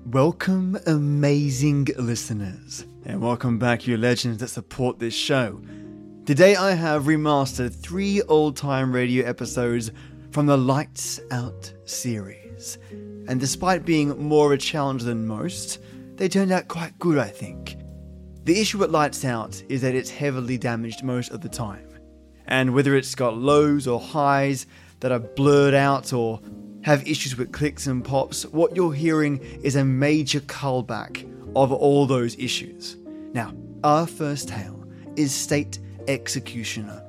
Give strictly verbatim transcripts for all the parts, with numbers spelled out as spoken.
Welcome, amazing listeners, and welcome back, you legends that support this show. Today I have remastered three old-time radio episodes from the Lights Out series, and despite being more of a challenge than most, they turned out quite good, I think. The issue with Lights Out is that it's heavily damaged most of the time, and whether it's got lows or highs that are blurred out or have issues with clicks and pops, what you're hearing is a major callback of all those issues. Now, our first tale is State Executioner.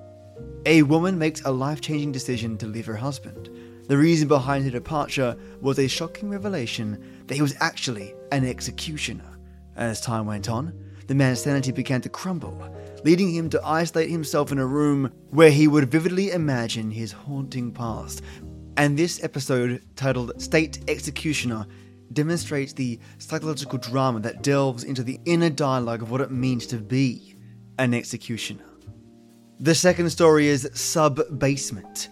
A woman makes a life-changing decision to leave her husband. The reason behind her departure was a shocking revelation that he was actually an executioner. As time went on, the man's sanity began to crumble, leading him to isolate himself in a room where he would vividly imagine his haunting past. And this episode, titled State Executioner, demonstrates the psychological drama that delves into the inner dialogue of what it means to be an executioner. The second story is Sub-Basement.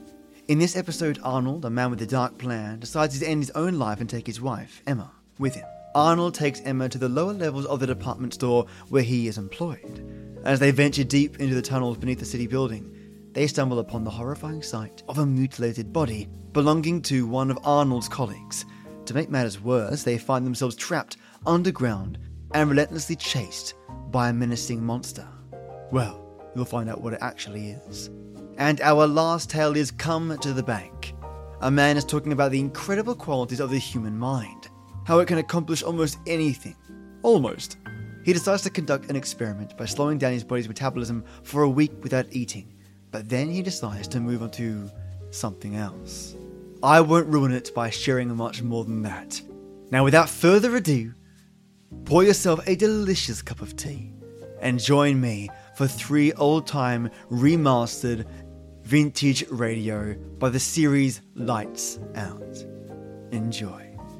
In this episode, Arnold, a man with a dark plan, decides to end his own life and take his wife, Emma, with him. Arnold takes Emma to the lower levels of the department store where he is employed. As they venture deep into the tunnels beneath the city building, they stumble upon the horrifying sight of a mutilated body belonging to one of Arnold's colleagues. To make matters worse, they find themselves trapped underground and relentlessly chased by a menacing monster. Well, you'll find out what it actually is. And our last tale is Come to the Bank. A man is talking about the incredible qualities of the human mind, how it can accomplish almost anything. Almost. He decides to conduct an experiment by slowing down his body's metabolism for a week without eating. But then he decides to move on to something else. I won't ruin it by sharing much more than that. Now, without further ado, pour yourself a delicious cup of tea and join me for three old-time remastered vintage radio by the series Lights Out. Enjoy.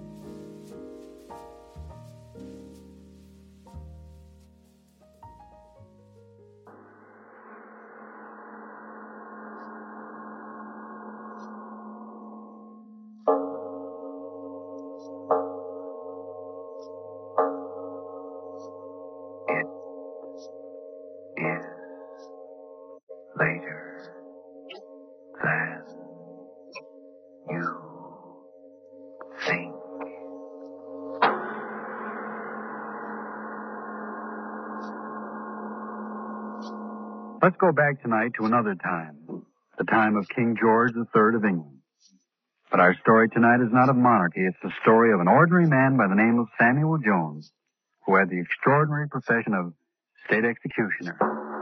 Let's go back tonight to another time, the time of King George the Third of England. But our story tonight is not of monarchy. It's the story of an ordinary man by the name of Samuel Jones, who had the extraordinary profession of state executioner.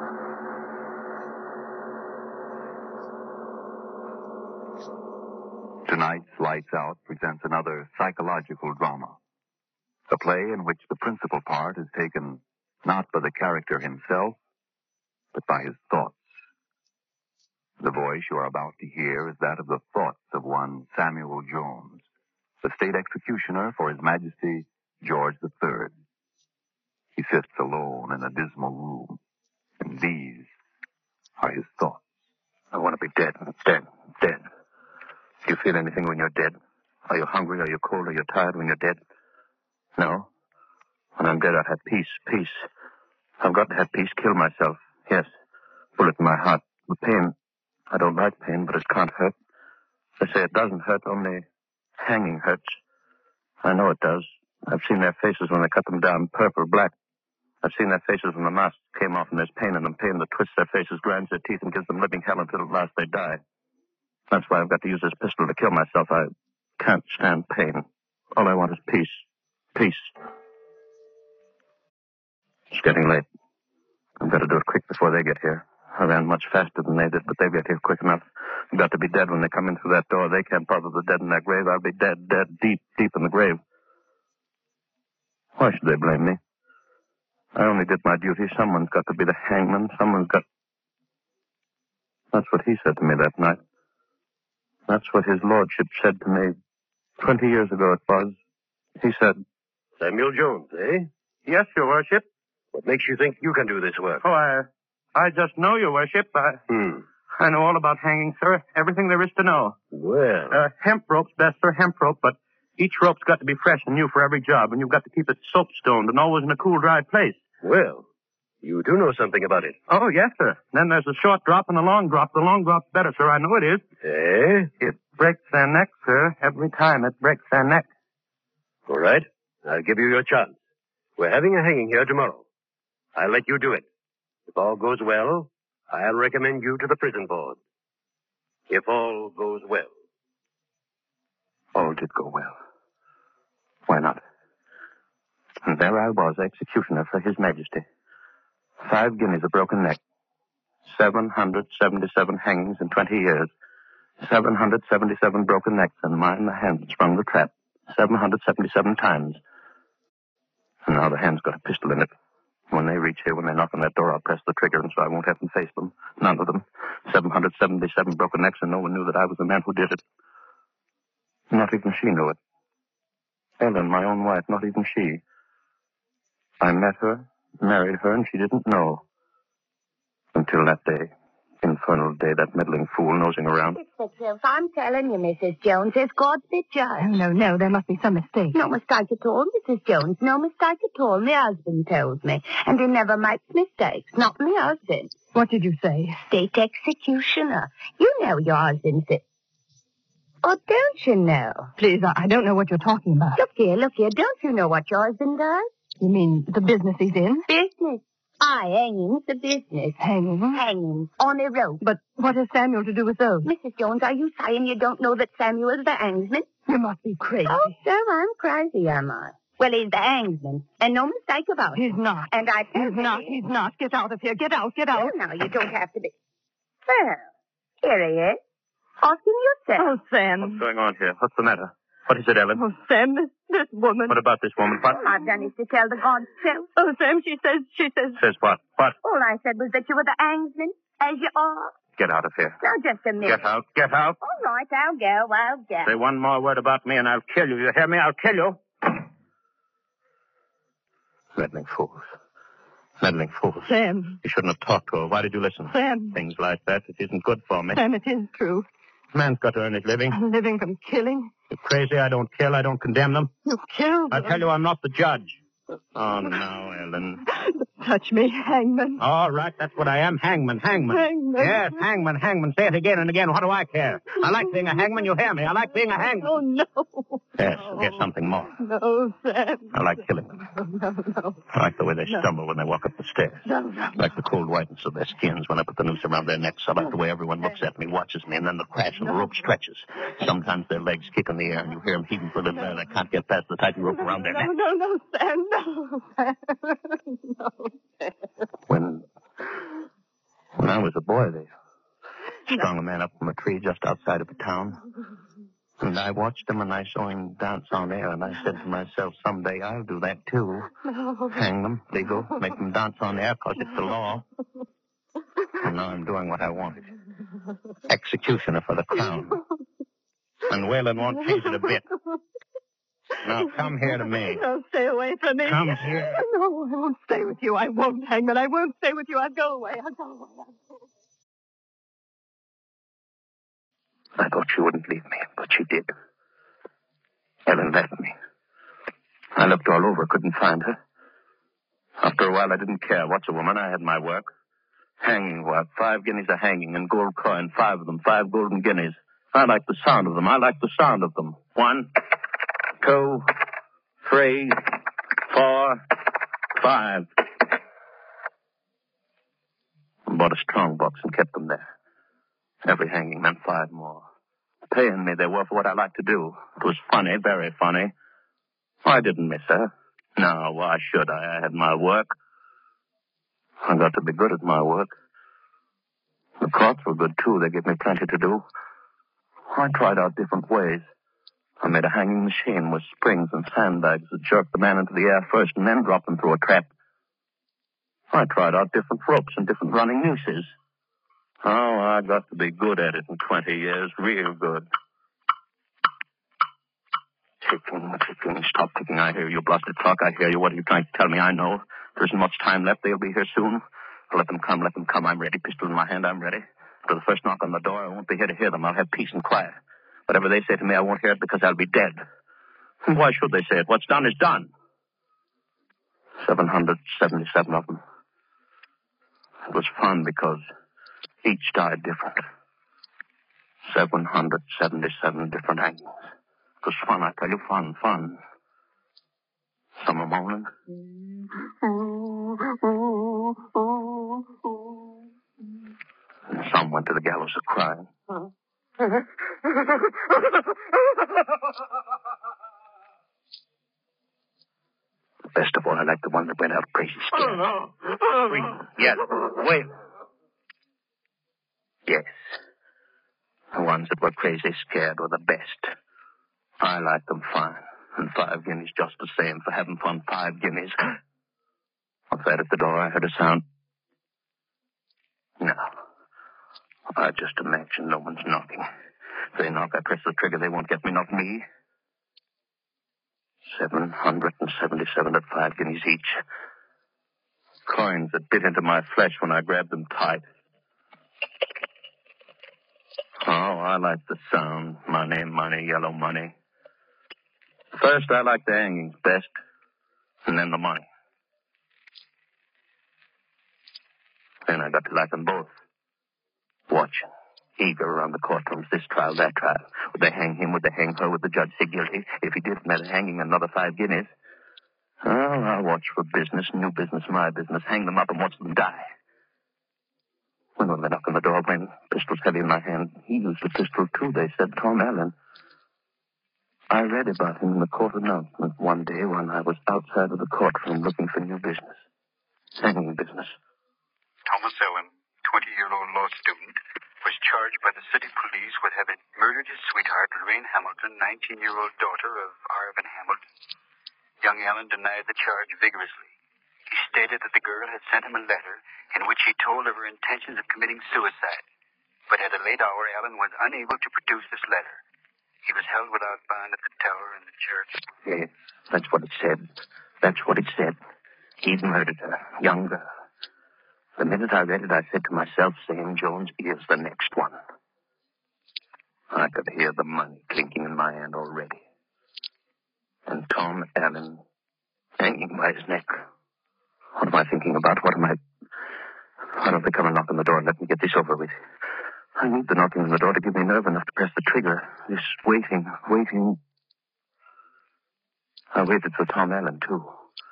Tonight's Lights Out presents another psychological drama, a play in which the principal part is taken not by the character himself, but by his thoughts. The voice you are about to hear is that of the thoughts of one Samuel Jones, the state executioner for His Majesty George the Third. He sits alone in a dismal room, and these are his thoughts. I want to be dead, dead, dead. Do you feel anything when you're dead? Are you hungry? Are you cold? Are you tired when you're dead? No. When I'm dead, I've had peace, peace. I've got to have peace, kill myself. Yes, bullet in my heart. The pain, I don't like pain, but it can't hurt. They say it doesn't hurt, only hanging hurts. I know it does. I've seen their faces when they cut them down, purple, black. I've seen their faces when the mask came off and there's pain in them, pain that twists their faces, grinds their teeth, and gives them living hell until at last they die. That's why I've got to use this pistol to kill myself. I can't stand pain. All I want is peace. Peace. It's getting late. I've got to do it quick before they get here. I ran much faster than they did, but they get here quick enough. I've got to be dead when they come in through that door. They can't bother the dead in their grave. I'll be dead, dead, deep, deep in the grave. Why should they blame me? I only did my duty. Someone's got to be the hangman. Someone's got... That's what he said to me that night. That's what his lordship said to me. Twenty years ago it was. He said... Samuel Jones, eh? Yes, your worship. What makes you think you can do this work? Oh, I... I just know, your worship. I... Hmm. I know all about hanging, sir. Everything there is to know. Well... Uh, hemp rope's best for hemp rope, but Each rope's got to be fresh and new for every job, and you've got to keep it soapstoned and always in a cool, dry place. Well, you do know something about it. Oh, yes, sir. Then there's a short drop and a long drop. The long drop's better, sir. I know it is. Eh? It breaks their neck, sir. Every time it breaks their neck. All right. I'll give you your chance. We're having a hanging here tomorrow. I'll let you do it. If all goes well, I'll recommend you to the prison board. If all goes well. All did go well. Why not? And there I was, executioner for His Majesty. Five guineas a broken neck. seven hundred seventy-seven hangings in twenty years. seven hundred seventy-seven broken necks, and mine the hand that sprung the trap. seven hundred seventy-seven times. And now the hand's got a pistol in it. When they reach here, when they knock on that door, I'll press the trigger, and so I won't have them face them. None of them. seven hundred seventy-seven broken necks, and no one knew that I was the man who did it. Not even she knew it. Ellen, my own wife, not even she. I met her, married her, and she didn't know. Until that day. Infernal day, that meddling fool nosing around. It's the truth. I'm telling you, Missus Jones. It's God's the judge. No, no, no. There must be some mistake. No mistake at all, Missus Jones. No mistake at all. My husband tells me. And he never makes mistakes. Not my husband. What did you say? State executioner. You know your husband's it. Oh, don't you know? Please, I, I don't know what you're talking about. Look here, look here. Don't you know what your husband does? You mean the business he's in? Business. Aye, hanging's the business. Hanging? Hanging. On a rope. But what has Samuel to do with those? Missus Jones, are you saying you don't know that Samuel's the hangsman? You must be crazy. Oh, so I'm crazy, am I? Well, he's the hangsman, and no mistake about it. He's not. And I tell He's you- not. He's not. Get out of here. Get out. Get out. Well, now, you don't have to be. Well, here he is. Asking yourself. Oh, Sam. What's going on here? What's the matter? What is it, Ellen? Oh, Sam, this, this woman. What about this woman? What? All I've done is to tell the God's truth. Oh, Sam, she says, she says. Says what? What? All I said was that you were the hangsman, as you are. Get out of here. Now, just a minute. Get out. Get out. All right, I'll go. I'll go. Say one more word about me and I'll kill you. You hear me? I'll kill you. Meddling fools. Meddling fools. Sam. You shouldn't have talked to her. Why did you listen? Sam. Things like that, it isn't good for me. Sam, it is true. Man's got to earn his living. Living from killing. You're crazy. I don't kill. I don't condemn them. You killed I them. tell you, I'm not the judge. Oh, now, Ellen. Touch me, hangman. All right, that's what I am. Hangman, hangman. Hangman. Yes, hangman, hangman. Say it again and again. What do I care? I like being a hangman. You hear me? I like being a hangman. Oh, no. Yes, here's something more. No, Sam. I like killing them. No, no, no. I like the way they No. stumble when they walk up the stairs. No, no. I like the cold whiteness of their skins when I put the noose around their necks. I like the way everyone looks at me, watches me, and then the crash of the rope stretches. Sometimes their legs kick in the air, and you hear them heaving for a little air. They can't get past the tight rope around their No, neck. no, no, Sam. No, Sam. No, Sam. When, when I was a boy, they strung a man up from a tree just outside of the town. And I watched him, and I saw him dance on air, and I said to myself, someday I'll do that, too. No. Hang them, legal, make them dance on air, because it's the law. And now I'm doing what I wanted. Executioner for the crown. And Whalen won't change it a bit. Now come here to me. No, stay away from me. Come here. No, I won't stay with you. I won't, Hangman. I won't stay with you. I'll go away. I'll go away. I'll go away. I thought she wouldn't leave me, but she did. Ellen left me. I looked all over, couldn't find her. After a while, I didn't care. What's a woman? I had my work. Hanging work. Five guineas a hanging and gold coin. Five of them. Five golden guineas. I like the sound of them. I like the sound of them. One, two, three, four, five. I bought a strong box and kept them there. Every hanging meant five more. Paying me they were for what I liked to do. It was funny, very funny. I didn't miss her. No, why should I? I had my work. I got to be good at my work. The courts were good, too. They gave me plenty to do. I tried out different ways. I made a hanging machine with springs and sandbags that jerked the man into the air first and then dropped him through a trap. I tried out different ropes and different running nooses. Oh, I got to be good at it in twenty years. Real good. Ticking, ticking. Stop ticking. I hear you. Blasted clock. I hear you. What are you trying to tell me? I know. There isn't much time left. They'll be here soon. I'll let them come. Let them come. I'm ready. Pistol in my hand. I'm ready. After the first knock on the door, I won't be here to hear them. I'll have peace and quiet. Whatever they say to me, I won't hear it because I'll be dead. Why should they say it? What's done is done. seven hundred seventy-seven of them. It was fun because each died different. seven hundred seventy-seven different hangings. It was fun, I tell you, fun, fun. Some were moaning. And some went to the gallows a crying. Best of all, I like the one that went out crazy scared. Screaming, yelling, wailing. Yes. The ones that were crazy scared were the best. I like them fine. And five guineas just the same for having fun. Five guineas. What's that at the door? I heard a sound. No. I just imagine no one's knocking. If they knock, I press the trigger. They won't get me, not me. Seven hundred and seventy-seven at five guineas each. Coins that bit into my flesh when I grabbed them tight. Oh, I like the sound. Money, money, yellow money. First, I like the hangings best, and then the money. Then I got to like them both. Watching, eager around the courtrooms, this trial, that trial. Would they hang him? Would they hang her? Would the judge say guilty? If he did, meant hanging another five guineas. Well, I'll watch for business, new business, my business. Hang them up and watch them die. When they knocked on the door, when pistols heavy in my hand, he used a pistol too, they said, Tom Allen. I read about him in the court announcement one day when I was outside of the courtroom looking for new business. Hanging business. Thomas Allen, twenty-year-old law student, was charged by the city police with having murdered his sweetheart, Lorraine Hamilton, nineteen-year-old daughter of Arvin Hamilton. Young Allen denied the charge vigorously. He stated that the girl had sent him a letter in which he told of her intentions of committing suicide. But at a late hour, Allen was unable to produce this letter. He was held without bond at the tower in the church. Yes, that's what it said. That's what it said. He'd murdered her, young girl. The minute I read it, I said to myself, Sam Jones is the next one. I could hear the money clinking in my hand already. And Tom Allen hanging by his neck. What am I thinking about? What am I... Why don't they come and knock on the door and let me get this over with? I need the knocking on the door to give me nerve enough to press the trigger. This waiting, waiting. I waited for Tom Allen, too.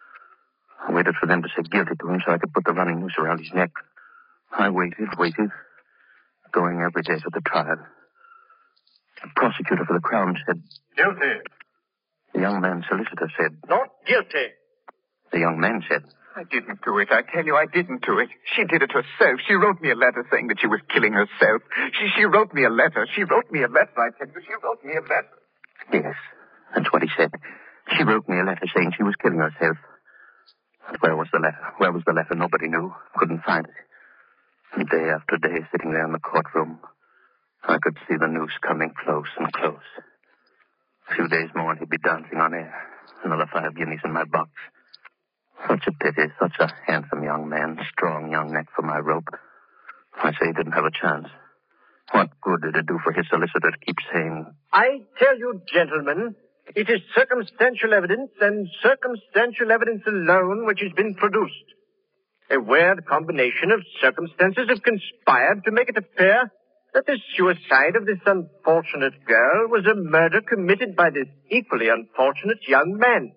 I waited for them to say guilty to him so I could put the running noose around his neck. I waited, waited, going every day to the trial. The prosecutor for the Crown said... Guilty. The young man's solicitor said... Not guilty. The young man said... I didn't do it. I tell you, I didn't do it. She did it herself. She wrote me a letter saying that she was killing herself. She she wrote me a letter. She wrote me a letter, I tell you. She wrote me a letter. Yes, that's what he said. She wrote me a letter saying she was killing herself. But where was the letter? Where was the letter? Nobody knew. Couldn't find it. And day after day, sitting there in the courtroom, I could see the noose coming close and close. A few days more and he'd be dancing on air. Another five guineas in my box. Such a pity, such a handsome young man, strong young neck for my rope. I say he didn't have a chance. What good did it do for his solicitor to keep saying... I tell you, gentlemen, it is circumstantial evidence and circumstantial evidence alone which has been produced. A weird combination of circumstances have conspired to make it appear that the suicide of this unfortunate girl was a murder committed by this equally unfortunate young man.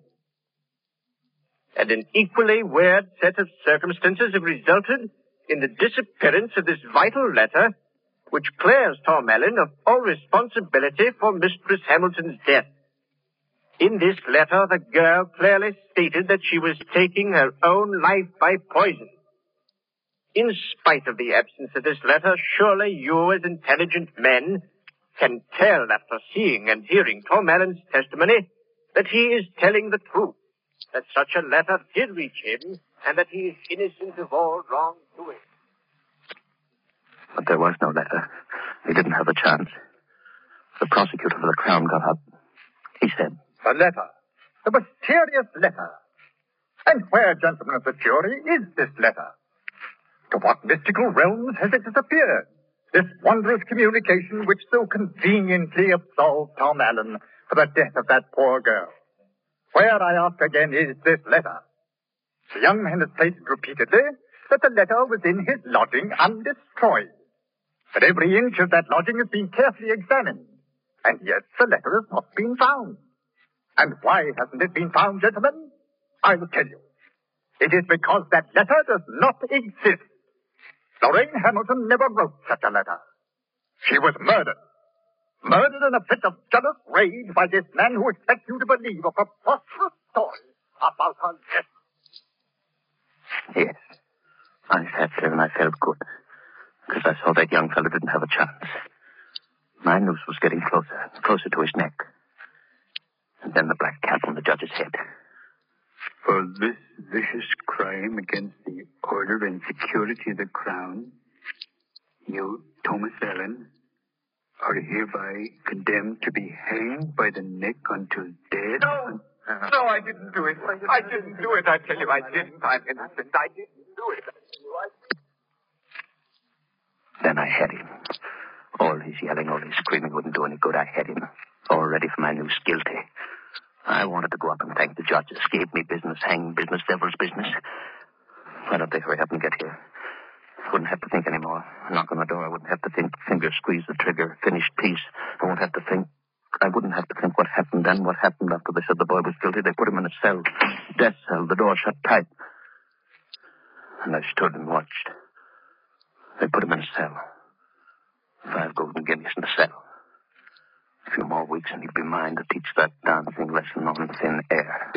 And an equally weird set of circumstances have resulted in the disappearance of this vital letter, which clears Tom Allen of all responsibility for Mistress Hamilton's death. In this letter, the girl clearly stated that she was taking her own life by poison. In spite of the absence of this letter, surely you, as intelligent men, can tell after seeing and hearing Tom Allen's testimony that he is telling the truth, that such a letter did reach him, and that he is innocent of all wrongdoing. But there was no letter. He didn't have a chance. The prosecutor for the Crown got up. He said... The letter. The mysterious letter. And where, gentlemen of the jury, is this letter? To what mystical realms has it disappeared? This wondrous communication which so conveniently absolved Tom Allen for the death of that poor girl. Where, I ask again, is this letter? The young man has stated repeatedly that the letter was in his lodging undestroyed. But every inch of that lodging has been carefully examined. And yet the letter has not been found. And why hasn't it been found, gentlemen? I will tell you. It is because that letter does not exist. Lorraine Hamilton never wrote such a letter. She was murdered. Murdered in a fit of jealous rage by this man who expects you to believe a preposterous story about her death. Yes. I sat there and I felt good. Because I saw that young fellow didn't have a chance. My noose was getting closer, closer to his neck. And then the black cap on the judge's head. For this vicious crime against the order and security of the crown, you, Thomas Allen, are hereby condemned to be hanged by the neck until dead. No! No, I didn't do it. I didn't do it. I tell you, I didn't. I'm innocent. I didn't do it. Then I had him. All his yelling, all his screaming wouldn't do any good. I had him. All ready for my noose, guilty. I wanted to go up and thank the judges. Gave me business, hanging business, devil's business. Why don't they hurry up and get here? I wouldn't have to think anymore. Knock on the door. I wouldn't have to think. Finger squeeze the trigger. Finished piece. I won't have to think. I wouldn't have to think what happened then. What happened after they said the boy was guilty. They put him in a cell. Death cell. The door shut tight. And I stood and watched. They put him in a cell. Five golden guineas in the cell. A few more weeks and he'd be mine to teach that dancing lesson on thin air.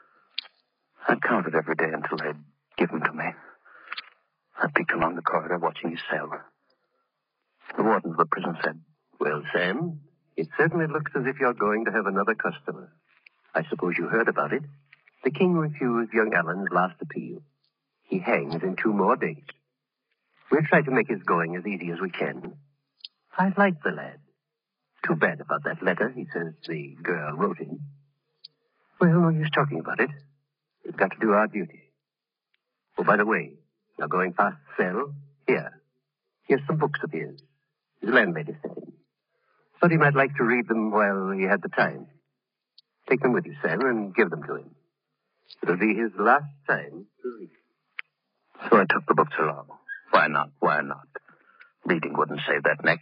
I counted every day until they'd give him to me. I peeked along the corridor watching his cell. The warden of the prison said, "Well, Sam, it certainly looks as if you're going to have another customer. I suppose you heard about it. The king refused young Allen's last appeal. He hangs in two more days. We'll try to make his going as easy as we can. I like the lad. Too bad about that letter he says the girl wrote him. Well, no use talking about it. We've got to do our duty. Oh, by the way, you're going past the cell? Here. Here's some books of his. His landlady sent him. Thought he might like to read them while he had the time. Take them with you, Sam, and give them to him. It'll be his last time to read. So I took the books along. Why not? Why not? Reading wouldn't save that neck.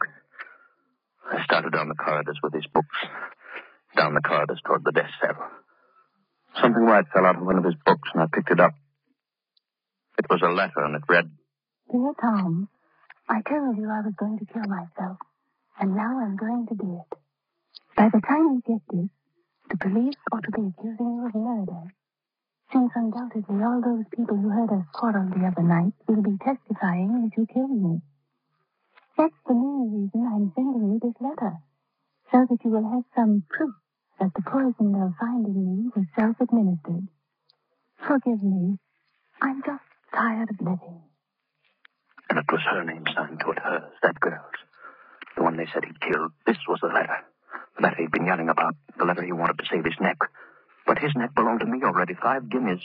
I started down the corridors with his books. Down the corridors toward the death cell. Something white fell out of one of his books, and I picked it up. It was a letter, and it read, "Dear Tom, I told you I was going to kill myself, and now I'm going to do it. By the time you get this, the police ought to be accusing you of murder, since undoubtedly all those people who heard us quarrel the other night will be testifying that you killed me. That's the main reason I'm sending you this letter, so that you will have some proof that the poison they'll find in me was self-administered. Forgive me. I'm just tired of living." And it was her name signed to it, hers, that girl's. The one they said he'd killed. This was the letter. The letter he'd been yelling about. The letter he wanted to save his neck. But his neck belonged to me already. Five guineas.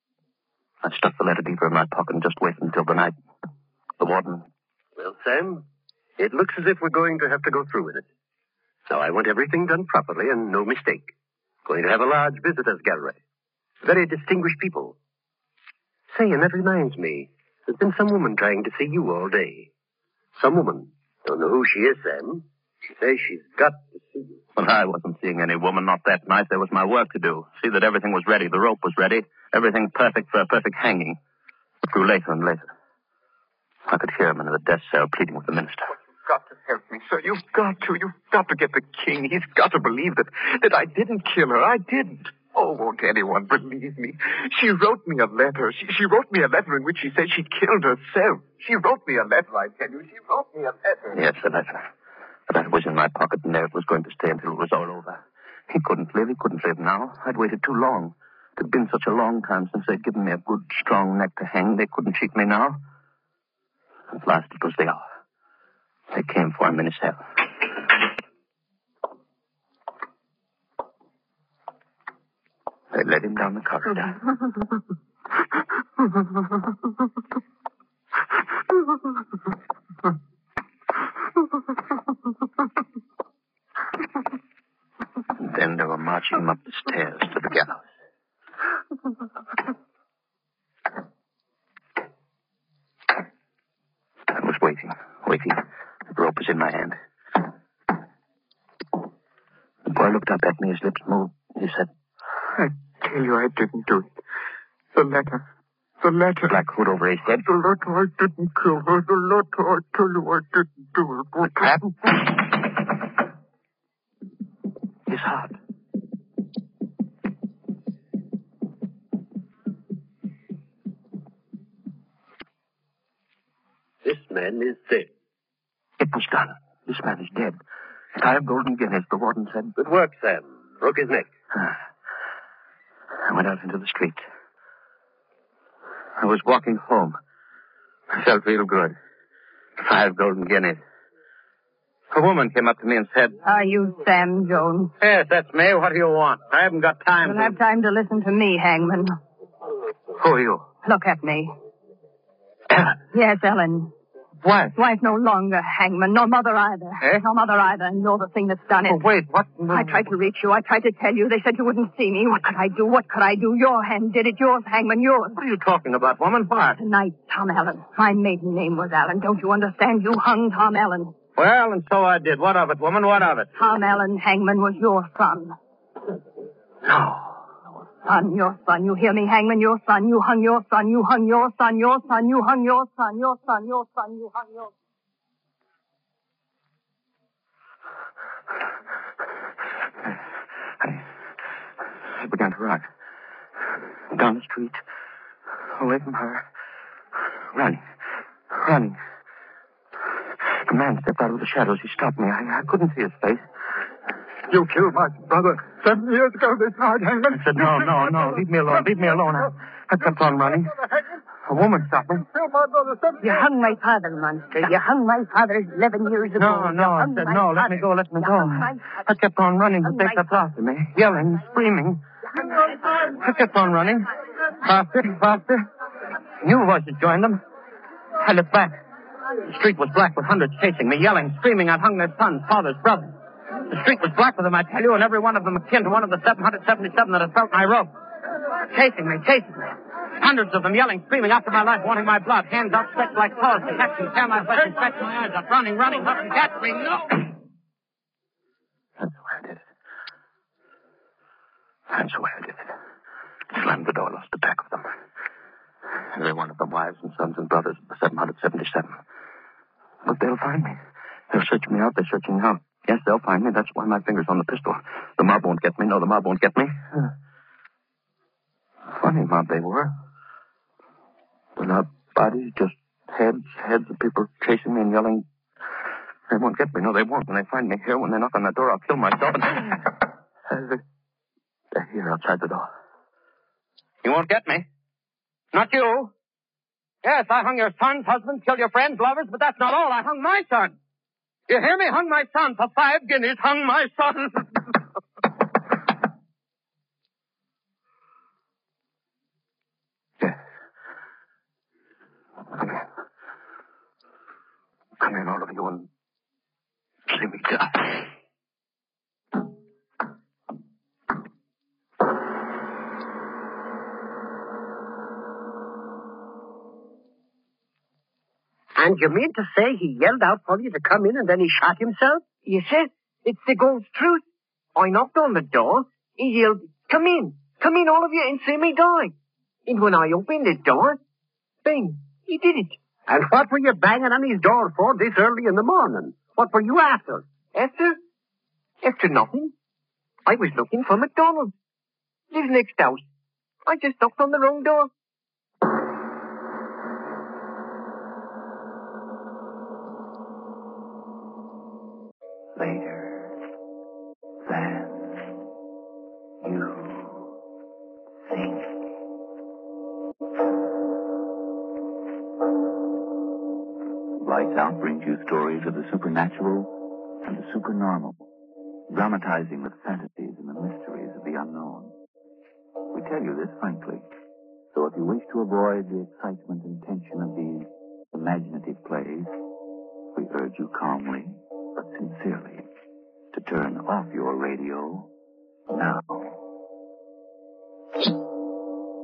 I stuck the letter deeper in my pocket and just waited until the night. The warden... Well, Sam, it looks as if we're going to have to go through with it. Now, I want everything done properly and no mistake. Going to have a large visitors' gallery. Very distinguished people. Say, and that reminds me, there's been some woman trying to see you all day. Some woman. Don't know who she is, Sam. She says she's got to see you. Well, I wasn't seeing any woman, not that night. There was my work to do. See that everything was ready. The rope was ready. Everything perfect for a perfect hanging. It grew later and later. I could hear him in the death cell pleading with the minister. You've got to help me, sir. You've got to. You've got to get the king. He's got to believe that, that I didn't kill her. I didn't. Oh, won't anyone believe me? She wrote me a letter. She, she wrote me a letter in which she said she killed herself. She wrote me a letter, I tell you. She wrote me a letter. Yes, the letter. The letter was in my pocket, and there it was going to stay until it was all over. He couldn't live. He couldn't live now. I'd waited too long. It had been such a long time since they'd given me a good, strong neck to hang. They couldn't cheat me now. At last, it was the hour. They came for him in his cell. They led him down the corridor. And then they were marching him up the stairs to the gallows. I was waiting, waiting. The rope was in my hand. The boy looked up at me, his lips moved. He said, I tell you I didn't do it. The letter. The letter. Black hood over his head. The letter, I didn't kill her. The letter, I tell you I didn't do it. The trap. His heart. This man is dead. It was done. This man is dead. Five golden guineas, the warden said. Good work, Sam. Broke his neck. I went out into the street. I was walking home. I felt real good. Five golden guineas. A woman came up to me and said, Are you Sam Jones? Yes, that's me. What do you want? I haven't got time You'll to... have time to listen to me, Hangman. Who are you? Look at me. Ellen. Yes, Ellen. Wife. Wife no longer, Hangman. Nor mother either. Eh? No mother either. And you're the thing that's done it. Oh, wait, what? I tried to reach you. I tried to tell you. They said you wouldn't see me. What could I do? What could I do? Your hand did it. Yours, Hangman, yours. What are you talking about, woman? What? Tonight, Tom Allen. My maiden name was Allen. Don't you understand? You hung Tom Allen. Well, and so I did. What of it, woman? What of it? Tom Allen, Hangman, was your son. No. Son, your son. You hear me, Hangman? Your son. You hung your son. You hung your son. Your son. You hung your son. Your son. Your son. You hung your son. I, I began to run. Down the street. Away from her. Running. Running. A man stepped out of the shadows. He stopped me. I, I couldn't see his face. You killed my brother seven years ago this night, Hangman. I said, no, no, no. Leave me alone. Leave me alone. I, I kept on running. A woman stopped me. You killed my brother seven You years hung my father, monster. You hung my father eleven years ago. No, no. I You hung said, my no. Let father. me go. Let me You go. hung my I kept on running, but hung they my kept after me. Yelling, screaming. I kept on running. Faster, faster. New voices joined them. I looked back. The street was black with hundreds chasing me, yelling, screaming. I'd hung their sons, fathers, brothers. The street was black with them, I tell you, and every one of them akin to one of the seven hundred seventy-seven that had felt my rope. Chasing me, chasing me. Hundreds of them yelling, screaming after my life, wanting my blood. Hands outstretched like claws to catch me, tear my flesh and scratch my eyes up. Running, running, up and catch me. No! That's the way I did it. That's the way I did it. Slammed the door, lost the back of them. Every one of them wives and sons and brothers of the seven hundred seventy-seven. But they'll find me. They'll search me out. They're searching me out. Yes, they'll find me. That's why my finger's on the pistol. The mob won't get me. No, the mob won't get me. Funny mob they were. Without bodies, just heads, heads of people chasing me and yelling. They won't get me. No, they won't. When they find me here, when they knock on that door, I'll kill myself. And... uh, they're here outside the door. You won't get me. Not you. Yes, I hung your sons, husbands, killed your friends, lovers, but that's not all. I hung my son. You hear me? Hung my son for five guineas. Hung my son. Yes. Come in. Come in, all of you, and see me die. And you mean to say he yelled out for you to come in and then he shot himself? Yes, sir. It's the God's truth. I knocked on the door. He yelled, come in. Come in, all of you, and see me die. And when I opened the door, bang, he did it. And what were you banging on his door for this early in the morning? What were you after? After? After nothing. I was looking for McDonald. Lives next house. I just knocked on the wrong door. Later than you think. Lights Out brings you stories of the supernatural and the supernormal, dramatizing the fantasies and the mysteries of the unknown. We tell you this frankly, so if you wish to avoid the excitement and tension of these imaginative plays, we urge you calmly but sincerely to turn off your radio now.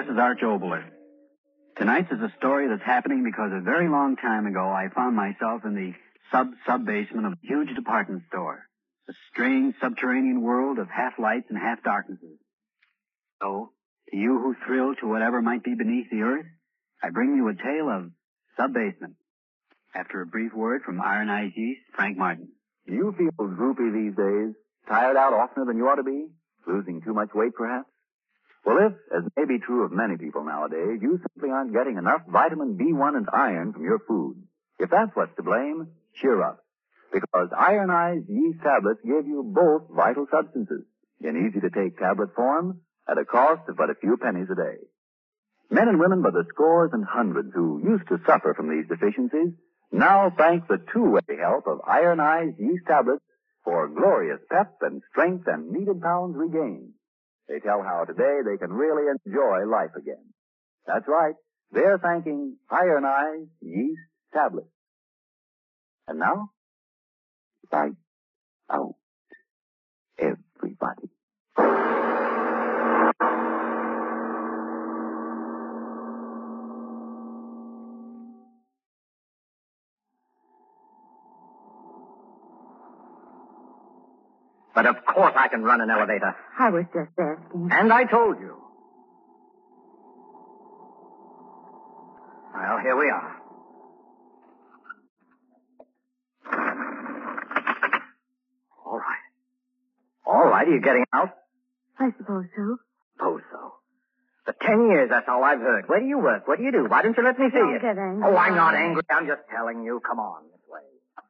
is Arch Oboler. Tonight's is a story that's happening because a very long time ago I found myself in the sub-sub-basement of a huge department store. A strange subterranean world of half-lights and half-darknesses. So, to you who thrill to whatever might be beneath the earth, I bring you a tale of Sub-Basement. After a brief word from Iron Eyes Yeast, Frank Martin. Do you feel droopy these days? Tired out oftener than you ought to be? Losing too much weight, perhaps? Well, if, as may be true of many people nowadays, you simply aren't getting enough vitamin B one and iron from your food, if that's what's to blame, cheer up. Because Iron Eyes Yeast tablets give you both vital substances in easy-to-take tablet form at a cost of but a few pennies a day. Men and women by the scores and hundreds who used to suffer from these deficiencies now thank the two-way help of Iron Eyes Yeast tablets for glorious pep and strength and needed pounds regained. They tell how today they can really enjoy life again. That's right. They're thanking Iron Eyes Yeast tablets. And now, light out, everybody. But of course I can run an elevator. I was just asking. And I told you. Well, here we are. All right. All right, are you getting out? I suppose so. Suppose so. For ten years, that's all I've heard. Where do you work? What do you do? Why don't you let me see Don't it? get angry. Oh, I'm not angry. I'm just telling you. Come on, this way.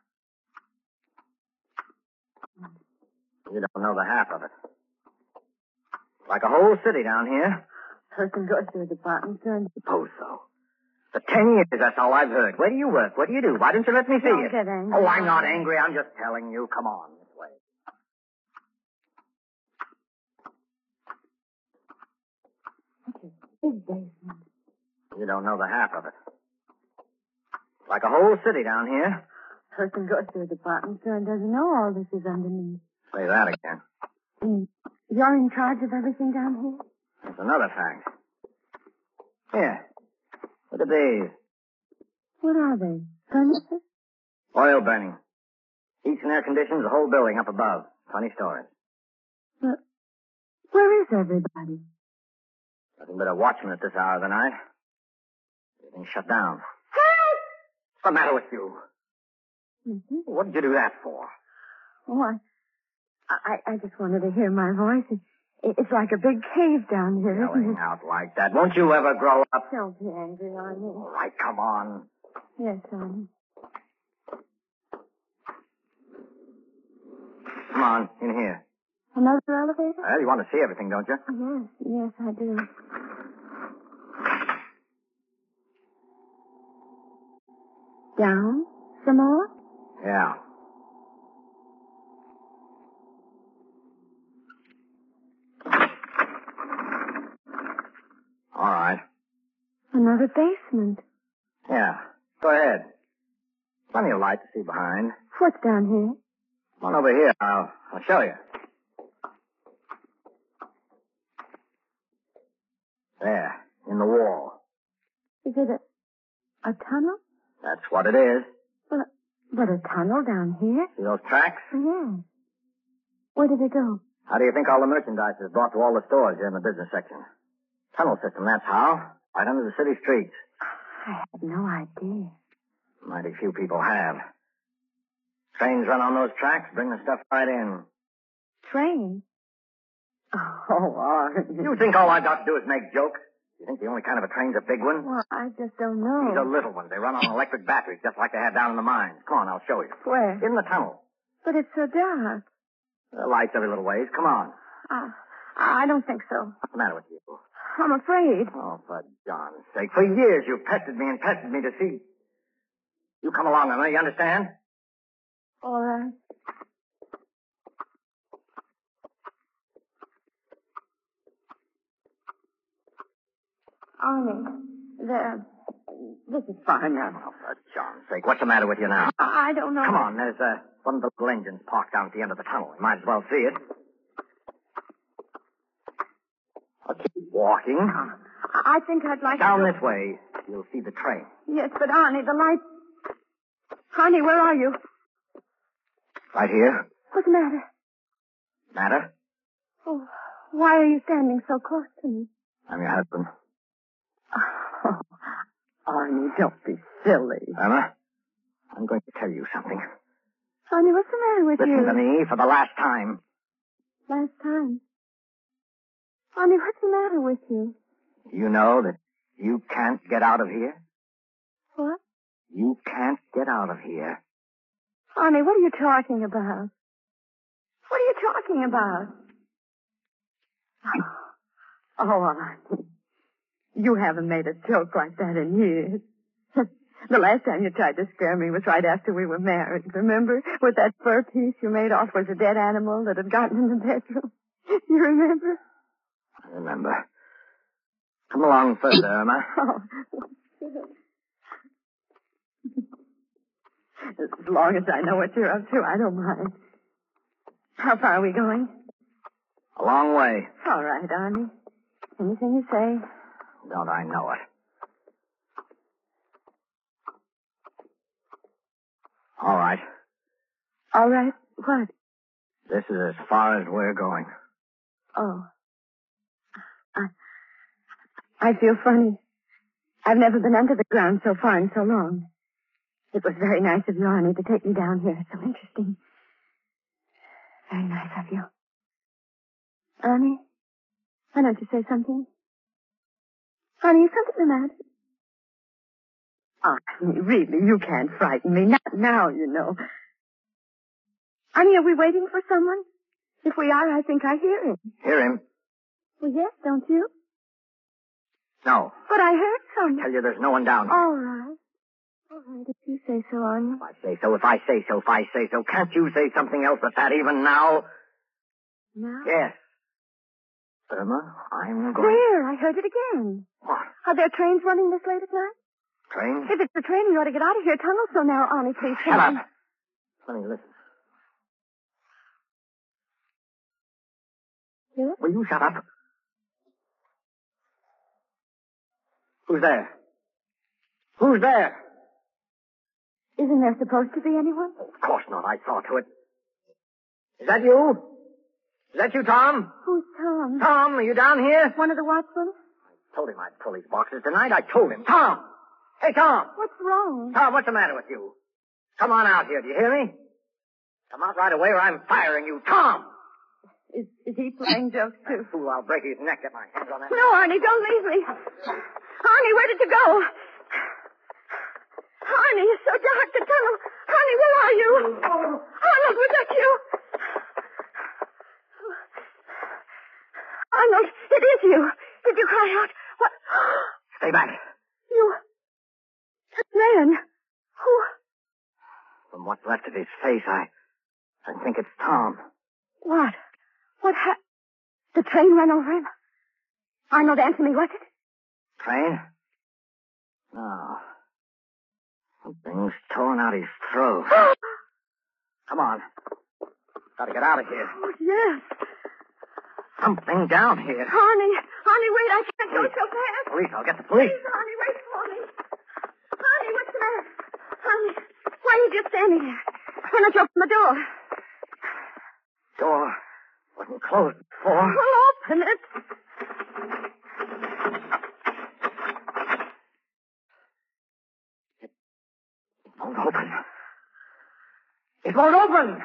You don't know the half of it. Like a whole city down here. Person goes to the department store and... Suppose so. For ten years, that's all I've heard. Where do you work? What do you do? Why don't you let me see Don't it? get angry. Oh, I'm not angry. I'm just telling you. Come on, this way. Okay. Big basement. You don't know the half of it. Like a whole city down here. Person goes to the department store and doesn't know all this is underneath. Say that again. Mm. You're in charge of everything down here? That's another fact. Here. Look at these. What are they? Furniture? Oil burning. Heats and air conditions the whole building up above. Twenty stories. But where is everybody? Nothing but a watchman at this hour of the night. Everything's shut down. What's the matter with you? Mm-hmm. What did you do that for? Oh, I, I, I just wanted to hear my voice. It, it's like a big cave down here, isn't Yelling it? out like that. Won't you ever grow up? Don't be angry on me. All right, come on. Yes, honey. Come on, in here. Another elevator? Well, you want to see everything, don't you? Yes, yes, I do. Down? Some more? Yeah. All right. Another basement. Yeah. Go ahead. Plenty of light to see behind. What's down here? Come on over here. I'll, I'll show you. There, in the wall. Is it a, a tunnel? That's what it is. But, but a tunnel down here? See those tracks? Yes. Where did it go? How do you think all the merchandise is brought to all the stores here in the business section? Tunnel system, that's how. Right under the city streets. I had no idea. Mighty few people have. Trains run on those tracks, bring the stuff right in. Train? Oh, Art. You think all I've got to do is make jokes? You think the only kind of a train's a big one? Well, I just don't know. These are little ones. They run on electric batteries, just like they have down in the mines. Come on, I'll show you. Where? In the tunnel. But it's so dark. The lights every little ways. Come on. Uh, I don't think so. What's the matter with you? I'm afraid. Oh, for John's sake. For years you've pestered me and pestered me to see. You come along with me, you understand? All right. Arnie, there. This is fine now. Oh, for John's sake. What's the matter with you now? I don't know. Come on, there's uh, one of the little engines parked down at the end of the tunnel. You might as well see it. I'll keep walking. I think I'd like Down to... this way. You'll see the train. Yes, but Arnie, the light... Arnie, where are you? Right here. What's the matter? Matter? Oh, why are you standing so close to me? I'm your husband. Oh, Arnie, don't be silly. Irma, I'm going to tell you something. Arnie, what's the matter with Listen you? to me for the last time. Last time. Arnie, what's the matter with you? You know that you can't get out of here? What? You can't get out of here. Arnie, what are you talking about? What are you talking about? Oh, Arnie. You haven't made a joke like that in years. The last time you tried to scare me was right after we were married, remember? With that fur piece you made off was a dead animal that had gotten in the bedroom. You remember? I remember. Come along further, Irma. Oh. As long as I know what you're up to, I don't mind. How far are we going? A long way. All right, Arnie. Anything you say. Don't I know it? All right. All right. What? This is as far as we're going. Oh. I, I feel funny. I've never been under the ground so far in so long. It was very nice of you, Arnie, to take me down here. So interesting. Very nice of you. Arnie, why don't you say something? Arnie, is something the matter? Arnie, really, you can't frighten me. Not now, you know. Arnie, are we waiting for someone? If we are, I think I hear him. Hear him? Well, yes, don't you? No. But I heard someone. I tell you, there's no one down here. All right. All right, if you say so, Arnie. If I say so, if I say so, if I say so, can't you say something else but that even now? Now? Yes. Irma, I'm going... There, I heard it again. What? Are there trains running this late at night? Train? If it's the train, we ought to get out of here. Tunnel so now, Arnie, please. Shut up. Let me listen. Yes? Will you shut up? Who's there? Who's there? Isn't there supposed to be anyone? Of course not. I saw to it. Is that you? Is that you, Tom? Who's Tom? Tom, are you down here? One of the watchmen? I told him I'd pull these boxes tonight. I told him. Tom! Hey, Tom! What's wrong? Tom, what's the matter with you? Come on out here. Do you hear me? Come out right away or I'm firing you. Tom! Is, is he playing jokes, too? Fool, I'll break his neck. Get my hands on that. No, Arnie, don't leave me. Arnie, where did you go? Arnie, it's so dark, the tunnel. Arnie, where are you? Arnold, was that you? Arnold, it is you. Did you cry out? What? Stay back. You... That man. Who? From what's left of his face, I... I think it's Tom. What? What happened? The train ran over him? Arnold, answer me, was it? Train? No. Something's torn out his throat. Come on. Gotta get out of here. Oh, yes. Something down here. Arnie, Arnie, wait, I can't go so fast. Police, I'll get the police. Please, Arnie, wait for me. Arnie, what's the matter? Arnie, why are you just standing there? Why don't you open the door? Door wasn't closed before. Well, open it. It won't open. It won't open!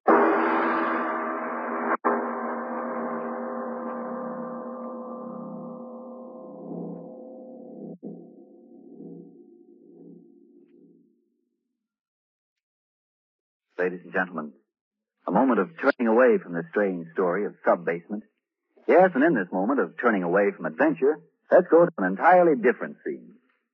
Ladies and gentlemen, a moment of turning away from the strange story of sub-basement. Yes, and in this moment of turning away from adventure, let's go to an entirely different scene.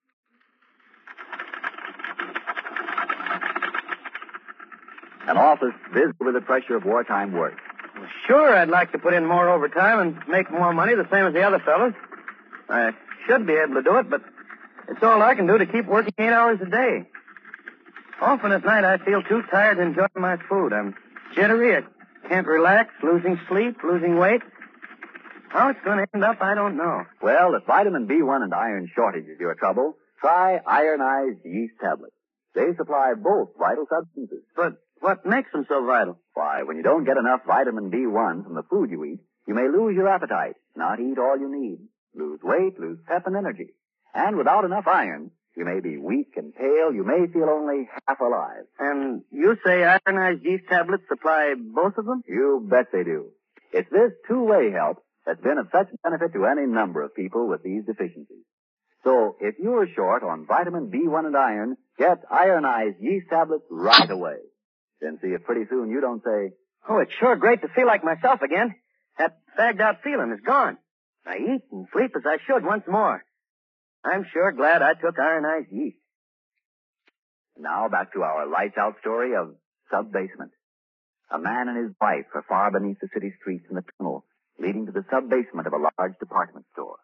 An office busy with the pressure of wartime work. Sure, I'd like to put in more overtime and make more money, the same as the other fellows. I should be able to do it, but it's all I can do to keep working eight hours a day. Often at night I feel too tired to enjoy my food. I'm jittery, I can't relax, losing sleep, losing weight. How it's going to end up, I don't know. Well, if vitamin B one and iron shortage is your trouble, try ironized yeast tablets. They supply both vital substances. But what makes them so vital? Why, when you don't get enough vitamin B one from the food you eat, you may lose your appetite, not eat all you need, lose weight, lose pep and energy. And without enough iron, you may be weak and pale. You may feel only half alive. And you say ironized yeast tablets supply both of them? You bet they do. It's this two-way help that's been of such benefit to any number of people with these deficiencies. So, if you're short on vitamin B one and iron, get ironized yeast tablets right away. Then see if pretty soon you don't say, "Oh, it's sure great to feel like myself again. That fagged-out feeling is gone. I eat and sleep as I should once more. I'm sure glad I took ironized yeast." Now back to our lights-out story of Sub-Basement. A man and his wife are far beneath the city streets in the tunnel leading to the sub-basement of a large department store.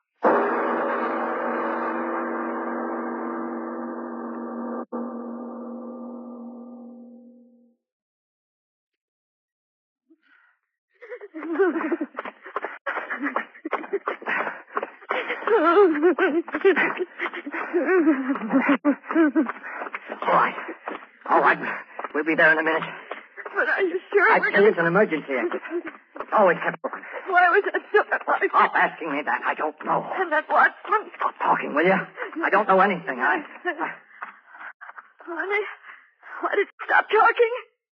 All right. All right. We'll be there in a minute. But are you sure I we're think it's an emergency exit. Oh, it's kept open. Why was that so like? Stop asking me that. I don't know. And that watchman? Stop talking, will you? I don't know anything. I... I... Honey, why did you stop talking?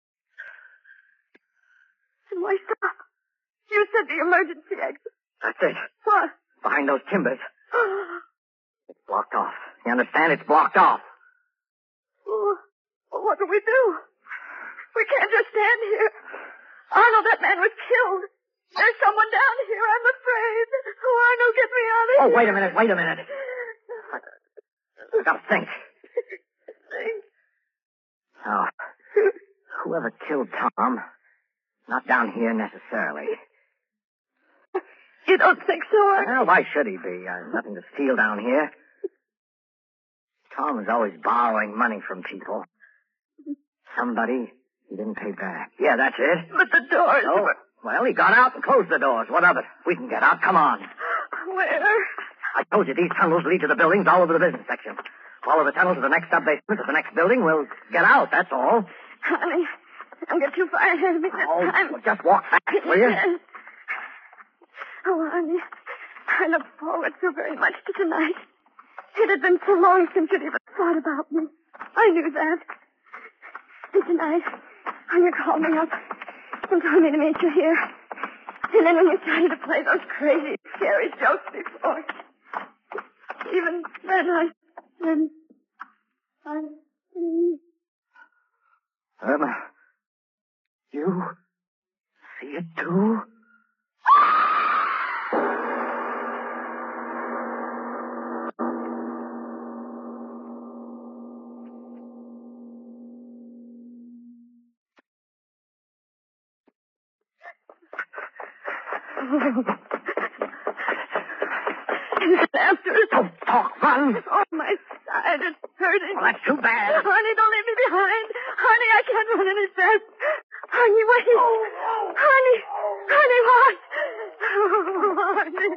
And why stop? You said the emergency exit. That's it. What? Behind those timbers. It's blocked off. You understand? It's blocked off. Oh, well, what do we do? We can't just stand here. Arnold, that man was killed. There's someone down here. I'm afraid. Oh, Arnold, get me out of here. Oh, wait a minute. Wait a minute. I gotta think. Think? Oh, whoever killed Tom, not down here necessarily. You don't think so, Arnold? Well, why should he be? Uh, nothing to steal down here. Tom was always borrowing money from people. Somebody he didn't pay back. Yeah, that's it. But the doors Oh, were... well, he got out and closed the doors. What of it? We can get out. Come on. Where? I told you these tunnels lead to the buildings all over the business section. Follow the tunnel to the next sub-basement, to the next building. We'll get out, that's all. Honey, don't get too far ahead of me this Oh, time. well, just walk fast, will you? Yes. Oh, honey, I look forward so very much to tonight. It had been so long since you'd even thought about me. I knew that. And tonight, when you called me up and told me to meet you here, and then when you started to play those crazy, scary jokes before, even then I... Then I... Irma, you see it too? After us. Don't talk, run. Oh, my side is hurting. Well, that's too bad. Honey, don't leave me behind. Honey, I can't run any fast. Honey, wait. Oh, oh. Honey. Honey, what? Oh, honey.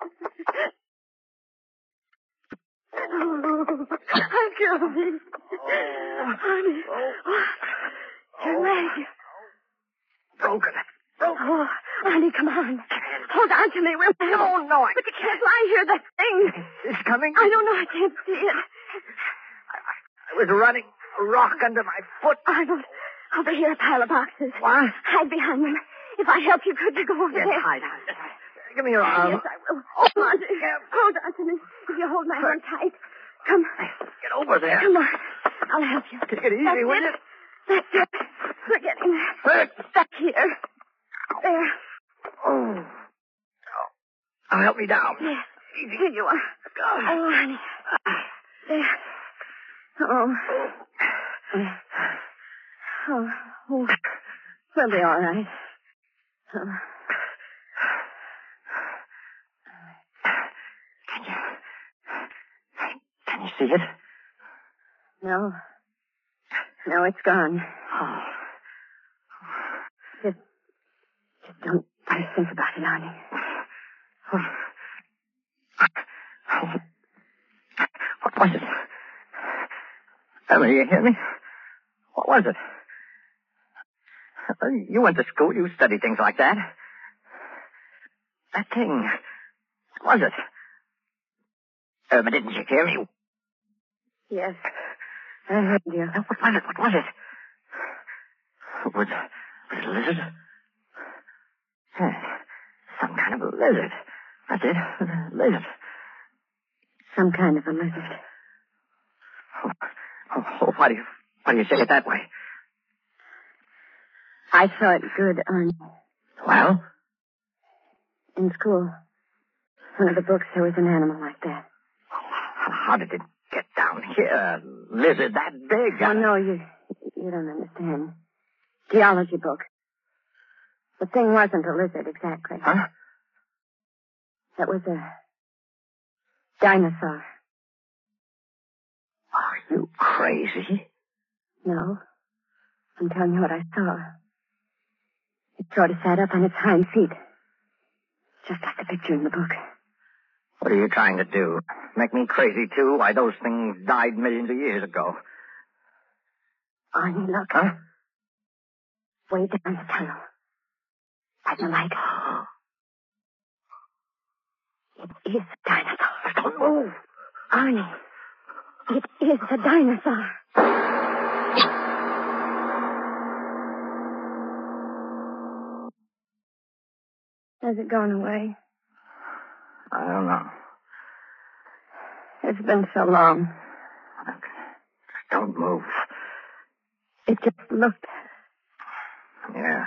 Oh, I'm going. Oh. Honey. Oh. Your leg. Broken. Broken. Oh, honey, come on. Hold on to me. We'll... No, no, I But you can't lie here. That thing. It's coming. I don't know. I can't see it. I was running a rock under my foot. Arnold, over here, a pile of boxes. What? Hide behind them. If I help you, could you go over Yes, there? hide, hide. Give me your arm. Yes, I will. Come on. Hold on to me. If you hold my hand tight. Come. Get over there. Come on. I'll help you. Take it easy, That's will it. you? That's it. We're getting there. Hurt. Stuck here. There. Oh. Now help me down. Yes. Here you are. Oh, honey. There. Oh. Oh. Oh. We'll be all right. Oh. Can you... Can you see it? No. No, it's gone. Oh. Just, just don't, don't think about it, honey. What was it? Emily, you hear me? What was it? You went to school. You studied things like that. That thing. What was it? Irma, didn't you hear me? Yes. I heard you. What was it? What was it? Was, was it a lizard? Huh. Some kind of a lizard. That's it. A lizard. Some kind of a lizard. Oh, oh, oh, why do you, why do you say it that way? I saw it good on... Well? In school. One of the books, there was an animal like that. How did it get down here? A lizard that big? Oh, no, you, you don't understand. Geology book. The thing wasn't a lizard, exactly. Huh? That was a dinosaur. Are you crazy? No. I'm telling you what I saw. It sort of sat up on its hind feet. Just like the picture in the book. What are you trying to do? Make me crazy, too? Why, those things died millions of years ago. Arnie, look. Huh? Way down the tunnel. By the light. It is a dinosaur. Don't move. Arnie, it is a dinosaur. Has it gone away? I don't know. It's been so long. Don't move. It just looked. Yeah.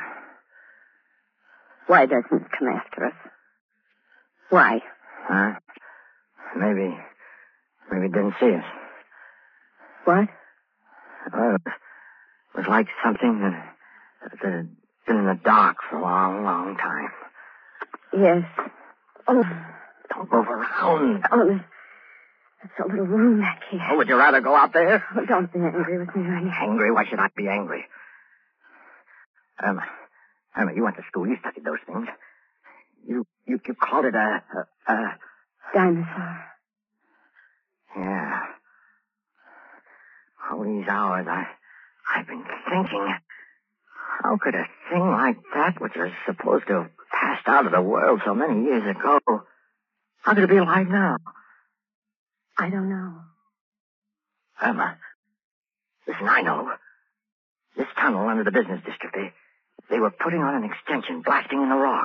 Why doesn't it come after us? Why? Huh? Maybe. Maybe it didn't see us. What? Well, it was like something that, that had been in the dark for a long, long time. Yes. Oh. Don't move around. Oh, there's, there's a little room back here. Oh, would you rather go out there? Oh, don't be angry with me, Ernie. Angry? Why should I be angry? Irma, Irma, you went to school. You studied those things. You you, you called it a, a, a... Dinosaur. Yeah. All these hours I, I've been thinking, how could a thing like that, which was supposed to have passed out of the world so many years ago, how could it be alive now? I don't know. Irma, listen, I know. This tunnel under the business district, they, they were putting on an extension, blasting in the rock.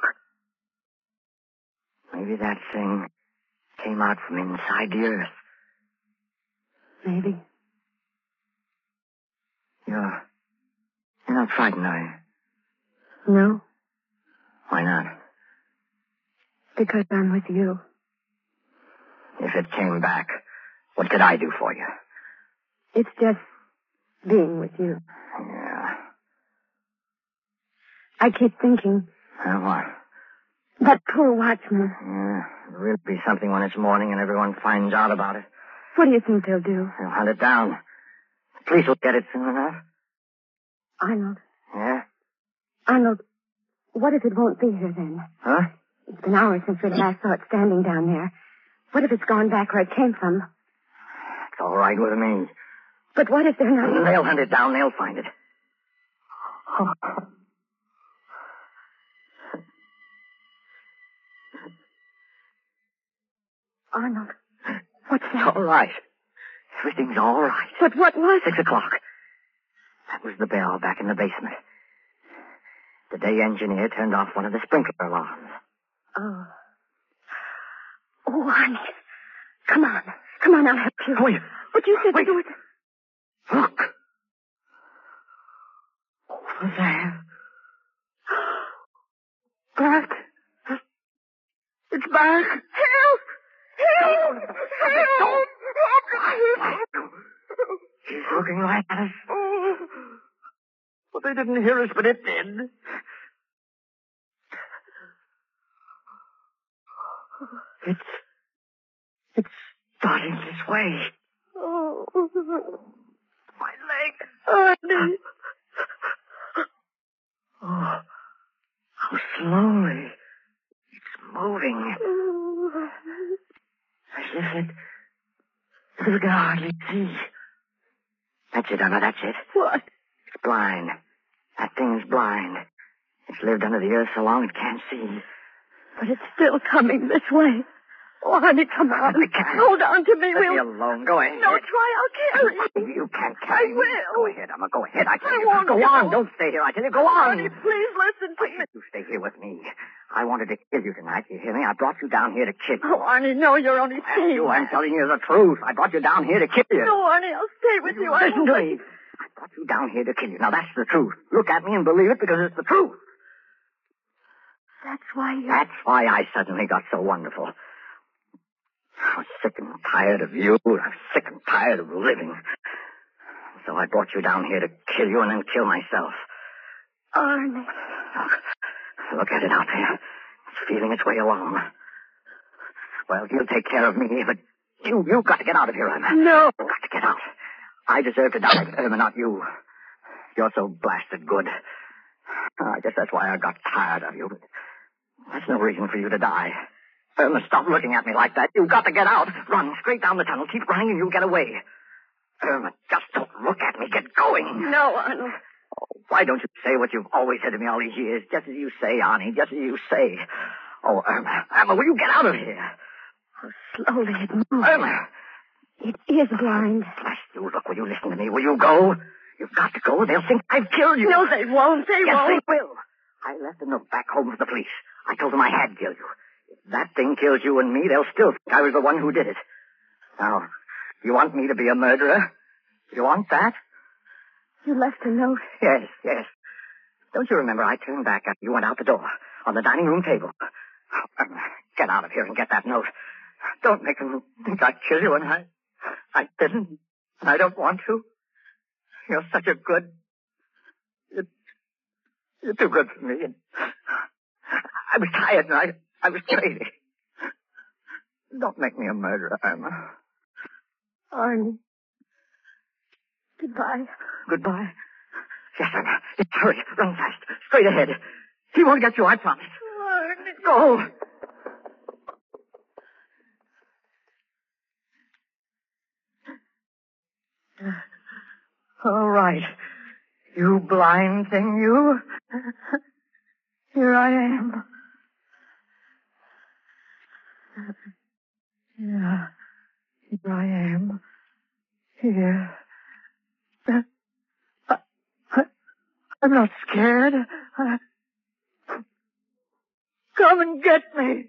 Maybe that thing came out from inside the earth. Maybe. You're, you're not frightened, are you? No. Why not? Because I'm with you. If it came back, what could I do for you? It's just being with you. Yeah. I keep thinking. Uh, what? That poor watchman. Yeah, it'll really be something when it's morning and everyone finds out about it. What do you think they'll do? They'll hunt it down. The police will get it soon enough. Arnold. Yeah? Arnold, what if it won't be here then? Huh? It's been hours since we last saw it standing down there. What if it's gone back where it came from? It's all right with me. But what if they're not... They'll hunt it down. They'll find it. Oh. Arnold, what's that? It's all right. Everything's all right. But what was it? Six o'clock. That was the bell back in the basement. The day engineer turned off one of the sprinkler alarms. Oh. Oh, Arnie. Come on. Come on, I'll help you. Wait. But you said Wait. to do it. Look. Over there. Back. It's back. Help! Help! Help! Help! She's looking right at us. Oh. Well, they didn't hear us, but it did. It's... It's starting this way. Oh. My leg. Arnie. Oh, how slowly. It's moving. As if it... as if it can hardly see. That's it, Irma, that's it. What? It's blind. That thing's blind. It's lived under the earth so long it can't see. But it's still coming this way. Oh, honey, come on. I can't. Hold on to me. Let we'll... me alone. Go ahead. No, try. I'll carry you. You can't carry I me. will. Go ahead, Irma. Go ahead. I tell I you. won't Go go. on. Don't stay here. I tell you. Go on. Honey, please listen to me. You stay here with me. I wanted to kill you tonight. You hear me? I brought you down here to kill you. Oh, Arnie, no, you're only saying. You, I'm telling you the truth. I brought you down here to kill you. No, Arnie, I'll stay with you. I Listen to me. I brought you down here to kill you. Now, that's the truth. Look at me and believe it because it's the truth. That's why you... That's why I suddenly got so wonderful. I was sick and tired of you. I was sick and tired of living. So I brought you down here to kill you and then kill myself. Arnie. Look, look at it out there. It's feeling its way along. Well, you'll take care of me, but you, you've got to get out of here, Irma. No. You've got to get out. I deserve to die, Irma, not you. You're so blasted good. I guess that's why I got tired of you, but that's no reason for you to die. Irma, stop looking at me like that. You've got to get out. Run straight down the tunnel. Keep running and you'll get away. Irma, just don't look at me. Get going. No, Arnold. Oh, why don't you say what you've always said to me all these years? Just as you say, Arnie. Just as you say. Oh, Irma. Irma, will you get out of here? Oh, slowly it moves. Irma. It is blind. Bless you. Look, will you listen to me? Will you go? You've got to go. They'll think I've killed you. No, they won't. They yes, won't. Yes, they will. I left a note back home for the police. I told them I had killed you. If that thing kills you and me, they'll still think I was the one who did it. Now, you want me to be a murderer? You want that? You left a note. Yes, yes. Don't you remember I turned back after you went out the door on the dining room table? Um, get out of here and get that note. Don't make them think I'd kill you, and I... I didn't. I don't want to. You're such a good... You're, you're too good for me. And I was tired and I, I was crazy. Don't make me a murderer, Irma. Arnie. Goodbye. Goodbye? Yes, Irma. Yes, hurry. Run fast. Straight ahead. He won't get you, I promise. Arnie. Go. All right. You blind thing, you. Here I am. Yeah. Here I am. Here. I, I, I'm not scared. I, come and get me.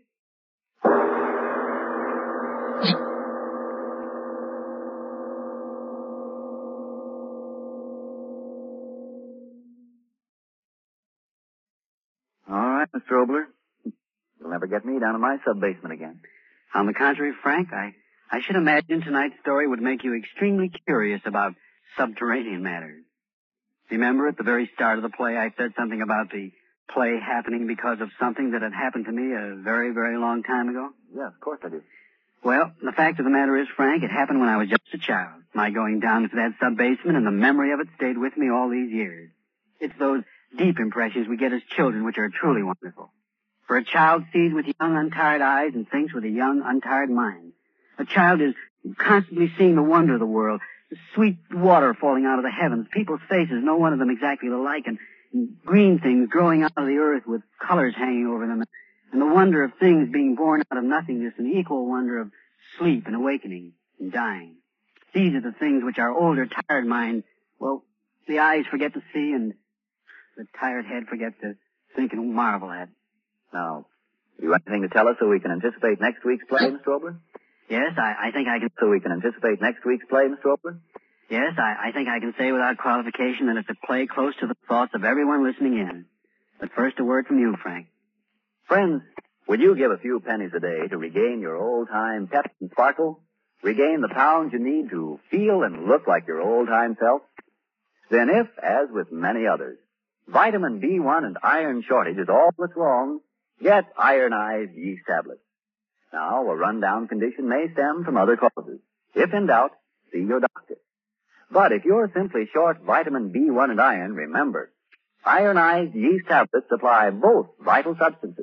All right, Mister Obler. You'll never get me down in my sub-basement again. On the contrary, Frank, I, I should imagine tonight's story would make you extremely curious about subterranean matters. Remember at the very start of the play I said something about the play happening because of something that had happened to me a very, very long time ago? Yeah, of course I do. Well, the fact of the matter is, Frank, it happened when I was just a child. My going down into that sub-basement and the memory of it stayed with me all these years. It's those deep impressions we get as children which are truly wonderful. For a child sees with young, untired eyes and thinks with a young, untired mind. A child is constantly seeing the wonder of the world, the sweet water falling out of the heavens, people's faces, no one of them exactly alike, and, and green things growing out of the earth with colors hanging over them, and the wonder of things being born out of nothingness, and the equal wonder of sleep and awakening and dying. These are the things which our older, tired mind, well, the eyes forget to see, and the tired head forgets to think and marvel at. Now, you have anything to tell us so we can anticipate next week's play, Mister Obler? Yes, I, I think I can... So we can anticipate next week's play, Mister Obler? Yes, I, I think I can say without qualification that it's a play close to the thoughts of everyone listening in. But first, a word from you, Frank. Friends, would you give a few pennies a day to regain your old-time pep and sparkle? Regain the pounds you need to feel and look like your old-time self? Then if, as with many others, vitamin B one and iron shortage is all that's wrong, get ironized yeast tablets. Now, a rundown condition may stem from other causes. If in doubt, see your doctor. But if you're simply short vitamin B one and iron, remember, ironized yeast tablets supply both vital substances,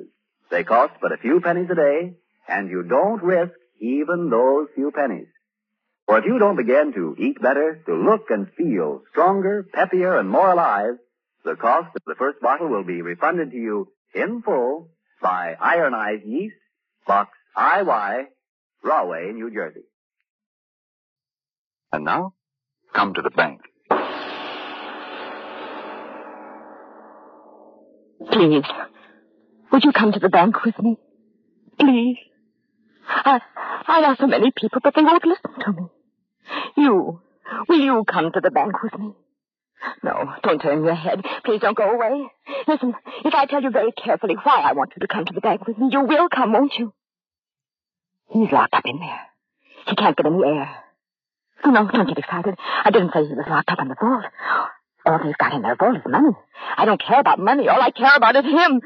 They cost but a few pennies a day, and you don't risk even those few pennies. For if you don't begin to eat better, to look and feel stronger, peppier, and more alive, the cost of the first bottle will be refunded to you in full by Ironized Yeast, Box I Y, Rahway, New Jersey. And now, come to the bank. Please, would you come to the bank with me? Please. I, I know so many people, but they won't listen to me. You, will you come to the bank with me? No, don't turn your head. Please don't go away. Listen, if I tell you very carefully why I want you to come to the bank with me, you will come, won't you? He's locked up in there. He can't get any air. Oh, no, don't get excited. I didn't say he was locked up in the vault. All they've got in their vault is money. I don't care about money. All I care about is him.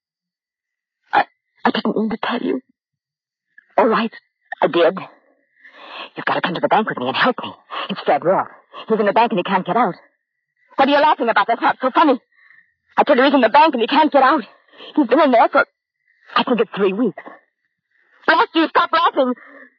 I, I didn't mean to tell you. All right, I did. You've got to come to the bank with me and help me. It's Fred Roth. He's in the bank and he can't get out. What are you laughing about? That's not so funny. I tell you, he's in the bank and he can't get out. He's been in there for, I think it's three weeks. Blast you, stop laughing.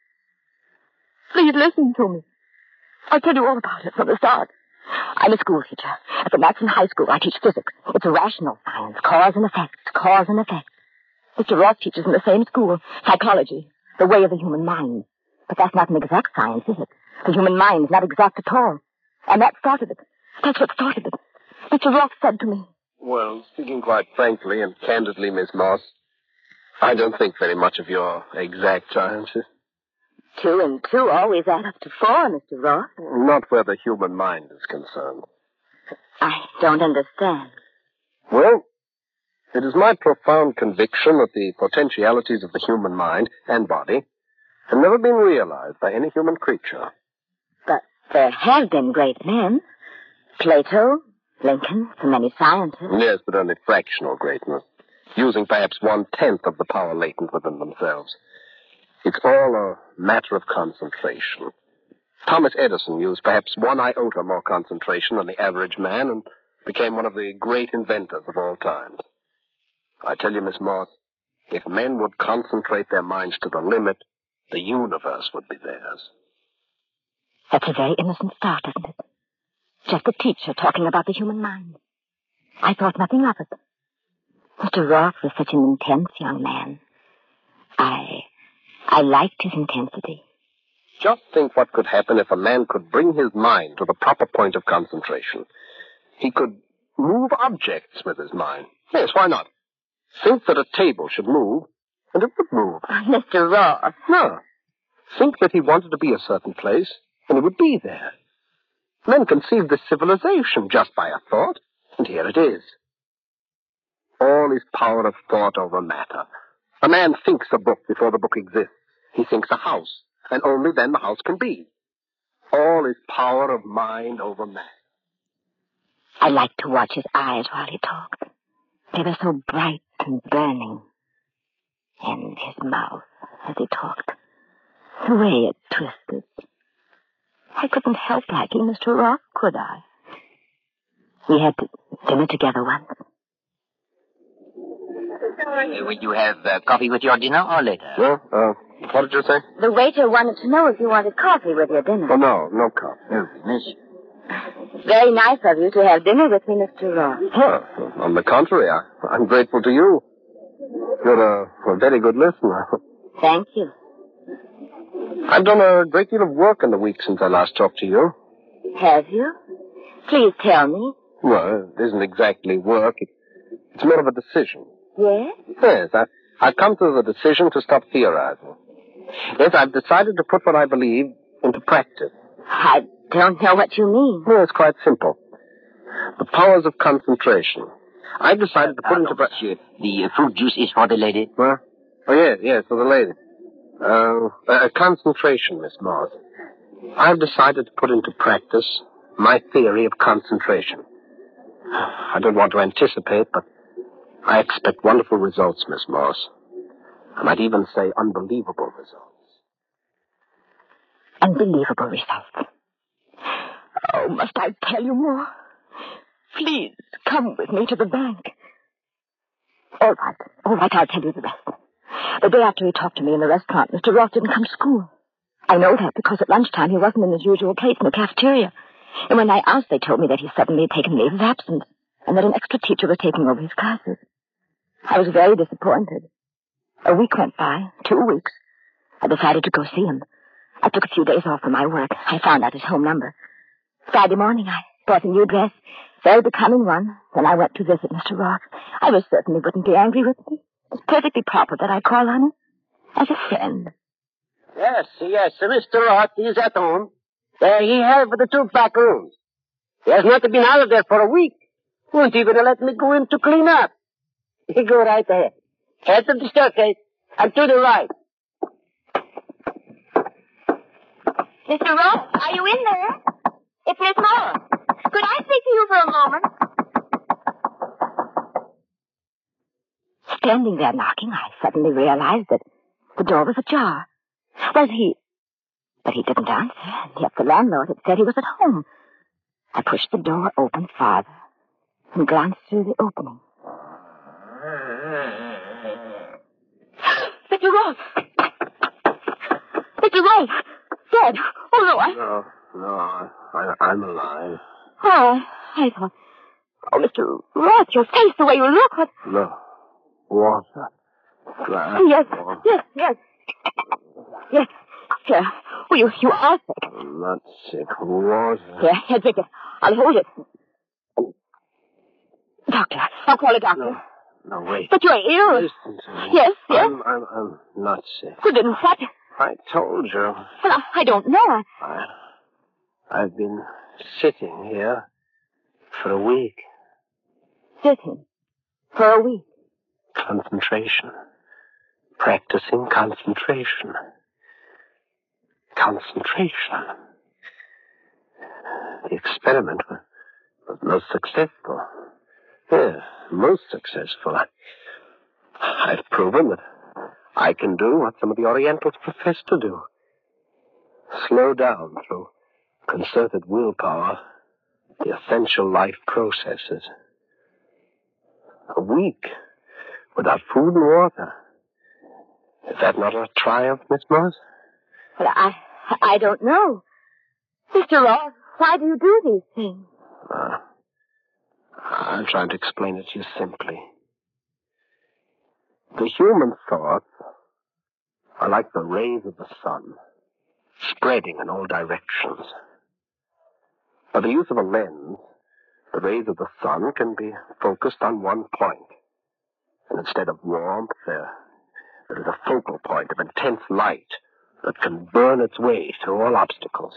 Please listen to me. I'll tell you all about it from the start. I'm a school teacher. At the Matson High School, I teach physics. It's a rational science, cause and effect, cause and effect. Mister Roth teaches in the same school, psychology, the way of the human mind. But that's not an exact science, is it? The human mind is not exact at all. And that started it. That's what started it. Mister Roth said to me. Well, speaking quite frankly and candidly, Miss Moss, I don't think very much of your exact sciences. Two and two always add up to four, Mister Roth. Not where the human mind is concerned. I don't understand. Well, it is my profound conviction that the potentialities of the human mind and body have never been realized by any human creature. But there have been great men. Plato, Lincoln, so many scientists. Yes, but only fractional greatness, using perhaps one-tenth of the power latent within themselves. It's all a matter of concentration. Thomas Edison used perhaps one iota more concentration than the average man and became one of the great inventors of all times. I tell you, Miss Moss, if men would concentrate their minds to the limit, the universe would be theirs. That's a very innocent start, isn't it? Just a teacher talking about the human mind. I thought nothing of it. Mister Roth was such an intense young man. I... I liked his intensity. Just think what could happen if a man could bring his mind to the proper point of concentration. He could move objects with his mind. Yes, why not? Think that a table should move, and it would move. Mister Roth. No. Think that he wanted to be a certain place, and it would be there. Men conceived this civilization just by a thought, and here it is. All is power of thought over matter. A man thinks a book before the book exists. He thinks a house, and only then the house can be. All is power of mind over matter. I liked to watch his eyes while he talked. They were so bright and burning. And his mouth, as he talked, the way it twisted. I couldn't help liking Mister Roth, could I? We had dinner together once. Uh, will you have uh, coffee with your dinner or later? No, uh, what did you say? The waiter wanted to know if you wanted coffee with your dinner. Oh, no, no coffee. Oh, miss. Very nice of you to have dinner with me, Mister Roth. Huh. On the contrary, I, I'm grateful to you. You're a, a very good listener. Thank you. I've done a great deal of work in the week since I last talked to you. Have you? Please tell me. Well, it isn't exactly work. It, it's more of a decision. Yes? Yes, I, I've come to the decision to stop theorizing. Yes, I've decided to put what I believe into practice. I don't know what you mean. Well, it's quite simple. The powers of concentration. I've decided to put uh, into practice... The uh, fruit juice is for the lady? What? Oh, yes, yes, for the lady. Uh, uh, concentration, Miss Moss. I've decided to put into practice my theory of concentration. I don't want to anticipate, but I expect wonderful results, Miss Moss. I might even say unbelievable results. Unbelievable results. Oh, must I tell you more? Please, come with me to the bank. All right. All right, I'll tell you the rest. The day after he talked to me in the restaurant, Mister Roth didn't come to school. I know that because at lunchtime he wasn't in his usual place in the cafeteria. And when I asked, they told me that he suddenly had taken leave of absence and that an extra teacher was taking over his classes. I was very disappointed. A week went by, two weeks. I decided to go see him. I took a few days off from my work. I found out his home number. Friday morning, I bought a new dress, very becoming one. Then I went to visit Mister Roth. I was certain he wouldn't be angry with me. It's perfectly proper that I call on him as a friend. Yes, yes, Mister Roth is at home. There he has the two back rooms. He has not been out of there for a week. Won't even let me go in to clean up. He go right ahead. Head to the staircase and to the right. Mister Roth, are you in there? It's Miss Morris. Could I speak to you for a moment? Standing there knocking, I suddenly realized that the door was ajar. Was he... But he didn't answer, and yet the landlord had said he was at home. I pushed the door open farther and glanced through the opening. Mister Roth! Mister Roth! Dead! Oh, no, I... No, no, I, I, I'm alive. Oh, I thought... Oh, Mister Roth, your face, the way you look, what... No. Water. Glass. Yes, water. yes, yes. Yes, here. Oh, you, you are sick. I'm not sick. Water. Here, here, drink it. I'll hold it. Doctor, I'll call a doctor. No, no, wait. But you're ill. Listen to me. Yes, yes. I'm, I'm, I'm not sick. Well, then what? I told you. Well, I, I don't know. I... I, I've been sitting here for a week. Sitting? For a week? Concentration. Practicing concentration. Concentration. The experiment was, was most successful. Yes, most successful. I, I've proven that I can do what some of the Orientals profess to do. Slow down through concerted willpower the essential life processes. A week without food and water. Is that not a triumph, Miss Moss? Well, I, I don't know. Mister Roth, why do you do these things? Uh, I'm trying to explain it to you simply. The human thoughts are like the rays of the sun, spreading in all directions. By the use of a lens, the rays of the sun can be focused on one point. And instead of warmth, there, there is a focal point of intense light that can burn its way through all obstacles.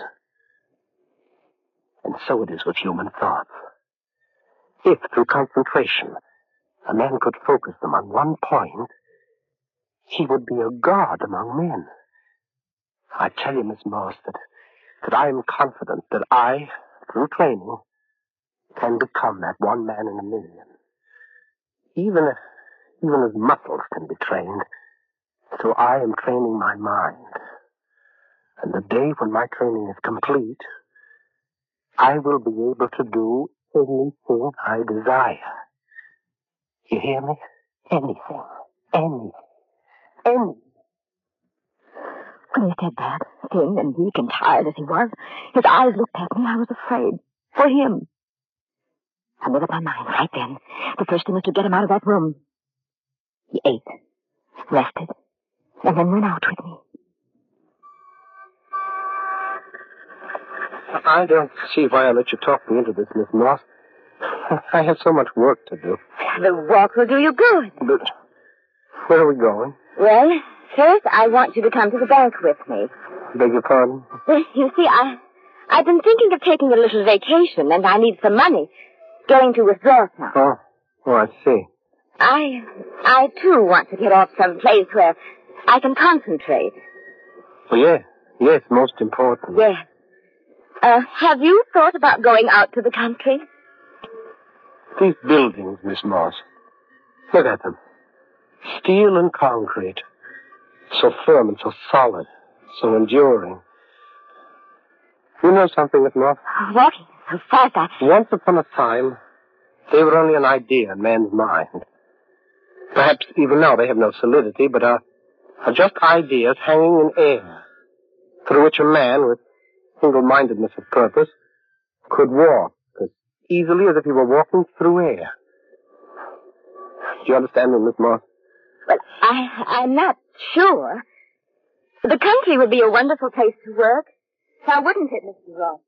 And so it is with human thoughts. If, through concentration, a man could focus them on one point, he would be a god among men. I tell you, Miss Morse, that, that I am confident that I, through training, can become that one man in a million. Even, even as muscles can be trained, so I am training my mind. And the day when my training is complete, I will be able to do anything I desire. You hear me? Anything. Anything. Anything. When he said that, thin and weak and tired as he was, his eyes looked at me. I was afraid. For him. I made up my mind right then. The first thing was to get him out of that room. He ate, rested, and then went out with me. I don't see why I let you talk me into this, Miss Moss. I have so much work to do. The walk will do you good. But where are we going? Well, first I want you to come to the bank with me. Beg your pardon? Well, you see, I, I've been thinking of taking a little vacation, and I need some money. Going to withdraw some. Oh, oh, I see. I, I too want to get off some place where I can concentrate. Well, yes, yes, most important. Yes. Uh, have you thought about going out to the country? These buildings, Miss Moss. Look at them. Steel and concrete. So firm and so solid. So enduring. You know something, Miss Moss? Walking so fast, I... Once upon a time, they were only an idea in man's mind. Perhaps even now they have no solidity, but are, are just ideas hanging in air, through which a man with single-mindedness of purpose could walk as easily as if he were walking through air. Do you understand me, Miss Moss? Well, I, I'm not sure. The country would be a wonderful place to work. Now, wouldn't it, Mister Ross?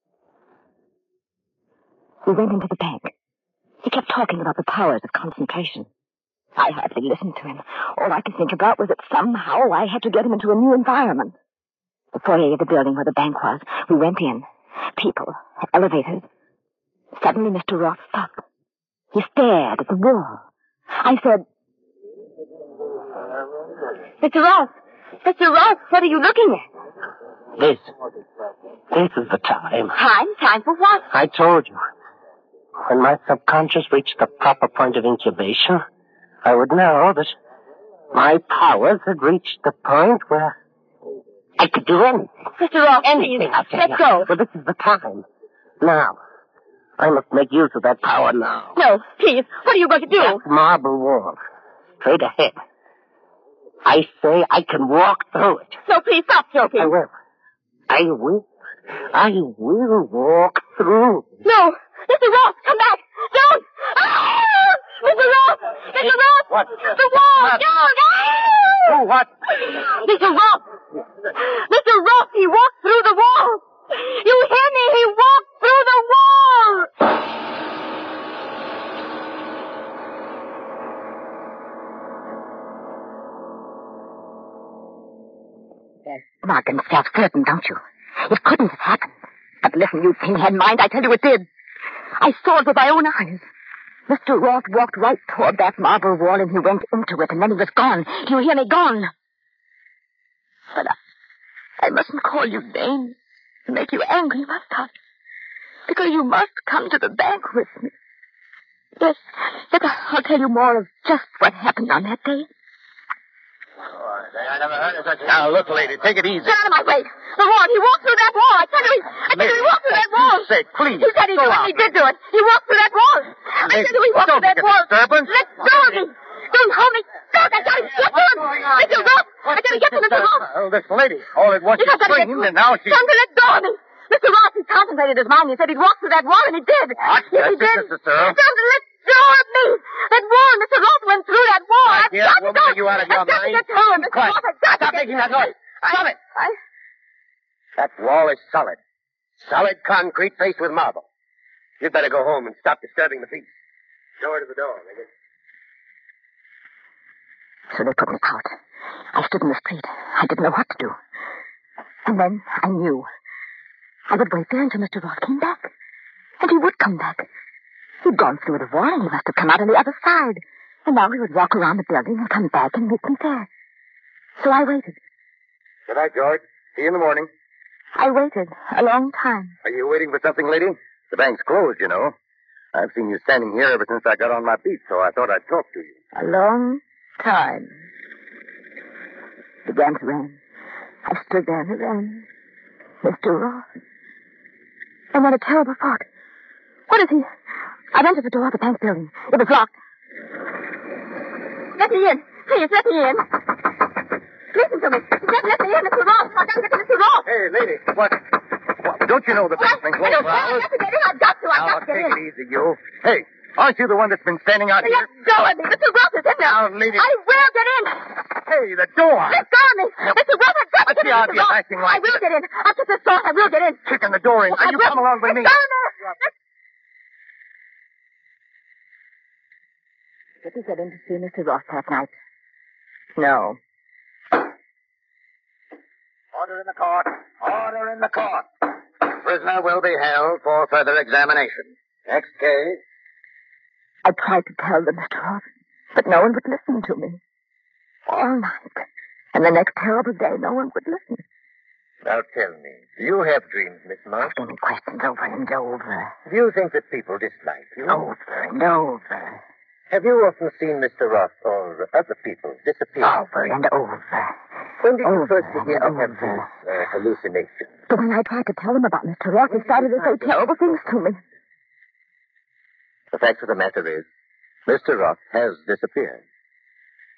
We went into the bank. He kept talking about the powers of concentration. I hardly listened to him. All I could think about was that somehow I had to get him into a new environment. The foyer of the building where the bank was. We went in. People. Elevators. Suddenly Mister Ross stopped. He stared at the wall. I said, Mister Ross! Mister Ross, what are you looking at? This. This is the time. Time? Time for what? I told you. When my subconscious reached the proper point of incubation, I would know that my powers had reached the point where I could do anything. Mister Ross, anything. please, let go. Well, this is the time. Now. I must make use of that power now. No, please. What are you going to do? That marble wall. Straight ahead. I say I can walk through it. No, please stop joking. I will. I will. I will walk through. No. Mister Ross, come back. Don't. Ah! Mister Ross. Mister Ross. What? The wall. What? No, no. Oh, what? Mister Ross. Mister Ross, he walked through the wall. You hear me? He walked through the wall. Yes, smug and self-certain, don't you? It couldn't have happened. But listen, you pinhead mind, I tell you it did. I saw it with my own eyes. Mister Ross walked right toward that marble wall, and he went into it, and then he was gone. Do you hear me? Gone. But I, I mustn't call you names and make you angry, must I? Because you must come to the bank with me. Yes, yes, I'll tell you more of just what happened on that day. I never heard of such... Now, look, lady, take it easy. Get out of my way. The wall. He walked through that wall. I tell you, he, I tell you, he walked through that wall. For sake, please. He said he Go did it. out. He did do it. He walked through that wall. I Lady, tell you, he walked don't through that make a wall. disturbance. Let go of me. Don't hold me. Look, I got him. Get to him. Mister Ross. I tell you, get to Mister Ross. Oh, this lady. All at once Yes, she I've got to get screamed, to him. and now she... Tell him to let go of me. Mister Ross, he concentrated his mind. He said he'd walk through that wall, and he did. What? Yes, he That's it, did. Mister Searle. Tell him to let go of me. That wall. Mister Ross went through that wall. I've Dear got to woman, go. are you out of your I've got mind? to get to him. Mister Quiet. Ross, I've got Stop to get making to that noise. Stop it. I... That wall is solid. Solid concrete faced with marble. You'd better go home and stop disturbing the peace. Show her to the door, Megan. So they put me out. I stood in the street. I didn't know what to do. And then I knew. I would wait there until Mister Ross came back. And he would come back. He'd gone through the wall, and he must have come out on the other side. And now he would walk around the building and come back and meet me there. So I waited. Good night, George. See you in the morning. I waited a long time. Are you waiting for something, lady? The bank's closed, you know. I've seen you standing here ever since I got on my feet, so I thought I'd talk to you. A long time. It began to rain. I stood there in the rain. Mister Ross. And then a terrible thought. What is he? I went to the door of the bank building. It was locked. Let me in. Please, let me in. Listen to me. Just let me in, Mister Ross. I've got to get to Mister Ross. Hey, lady, what? what? Don't you know the bank's been I closed don't for care. I've hours? got to get in. I've got to. I've Now, got to get take in. it easy, you. Hey, aren't you the one that's been standing out Let here? go of me. Mister Ross is in there. Now, lady. I will get in. Hey, the door. Let go of me. Mister Ross, I've got to What's get the in, odds Mister you're Ross. acting like I will get in. After this thought, I will get in. Kicking the door in. Now, I you will. come along with me. Let go of me. Let- Did you get in to see Mister Ross that night? No. Order in the court. Order in the court. Prisoner will be held for further examination. Next case. I tried to tell them, Mister Ross, but no one would listen to me. All night. And the next terrible day, no one would listen. Now tell me, do you have dreams, Miss Marsh? Asking me questions over and over. Do you think that people dislike you? Over and over. Have you often seen Mister Ross or other people disappear? Over and over. When did you Over first begin to and have over. these uh, hallucinations? But when I tried to tell them about Mister Ross, they started to say terrible things to me. The fact of the matter is, Mister Ross has disappeared.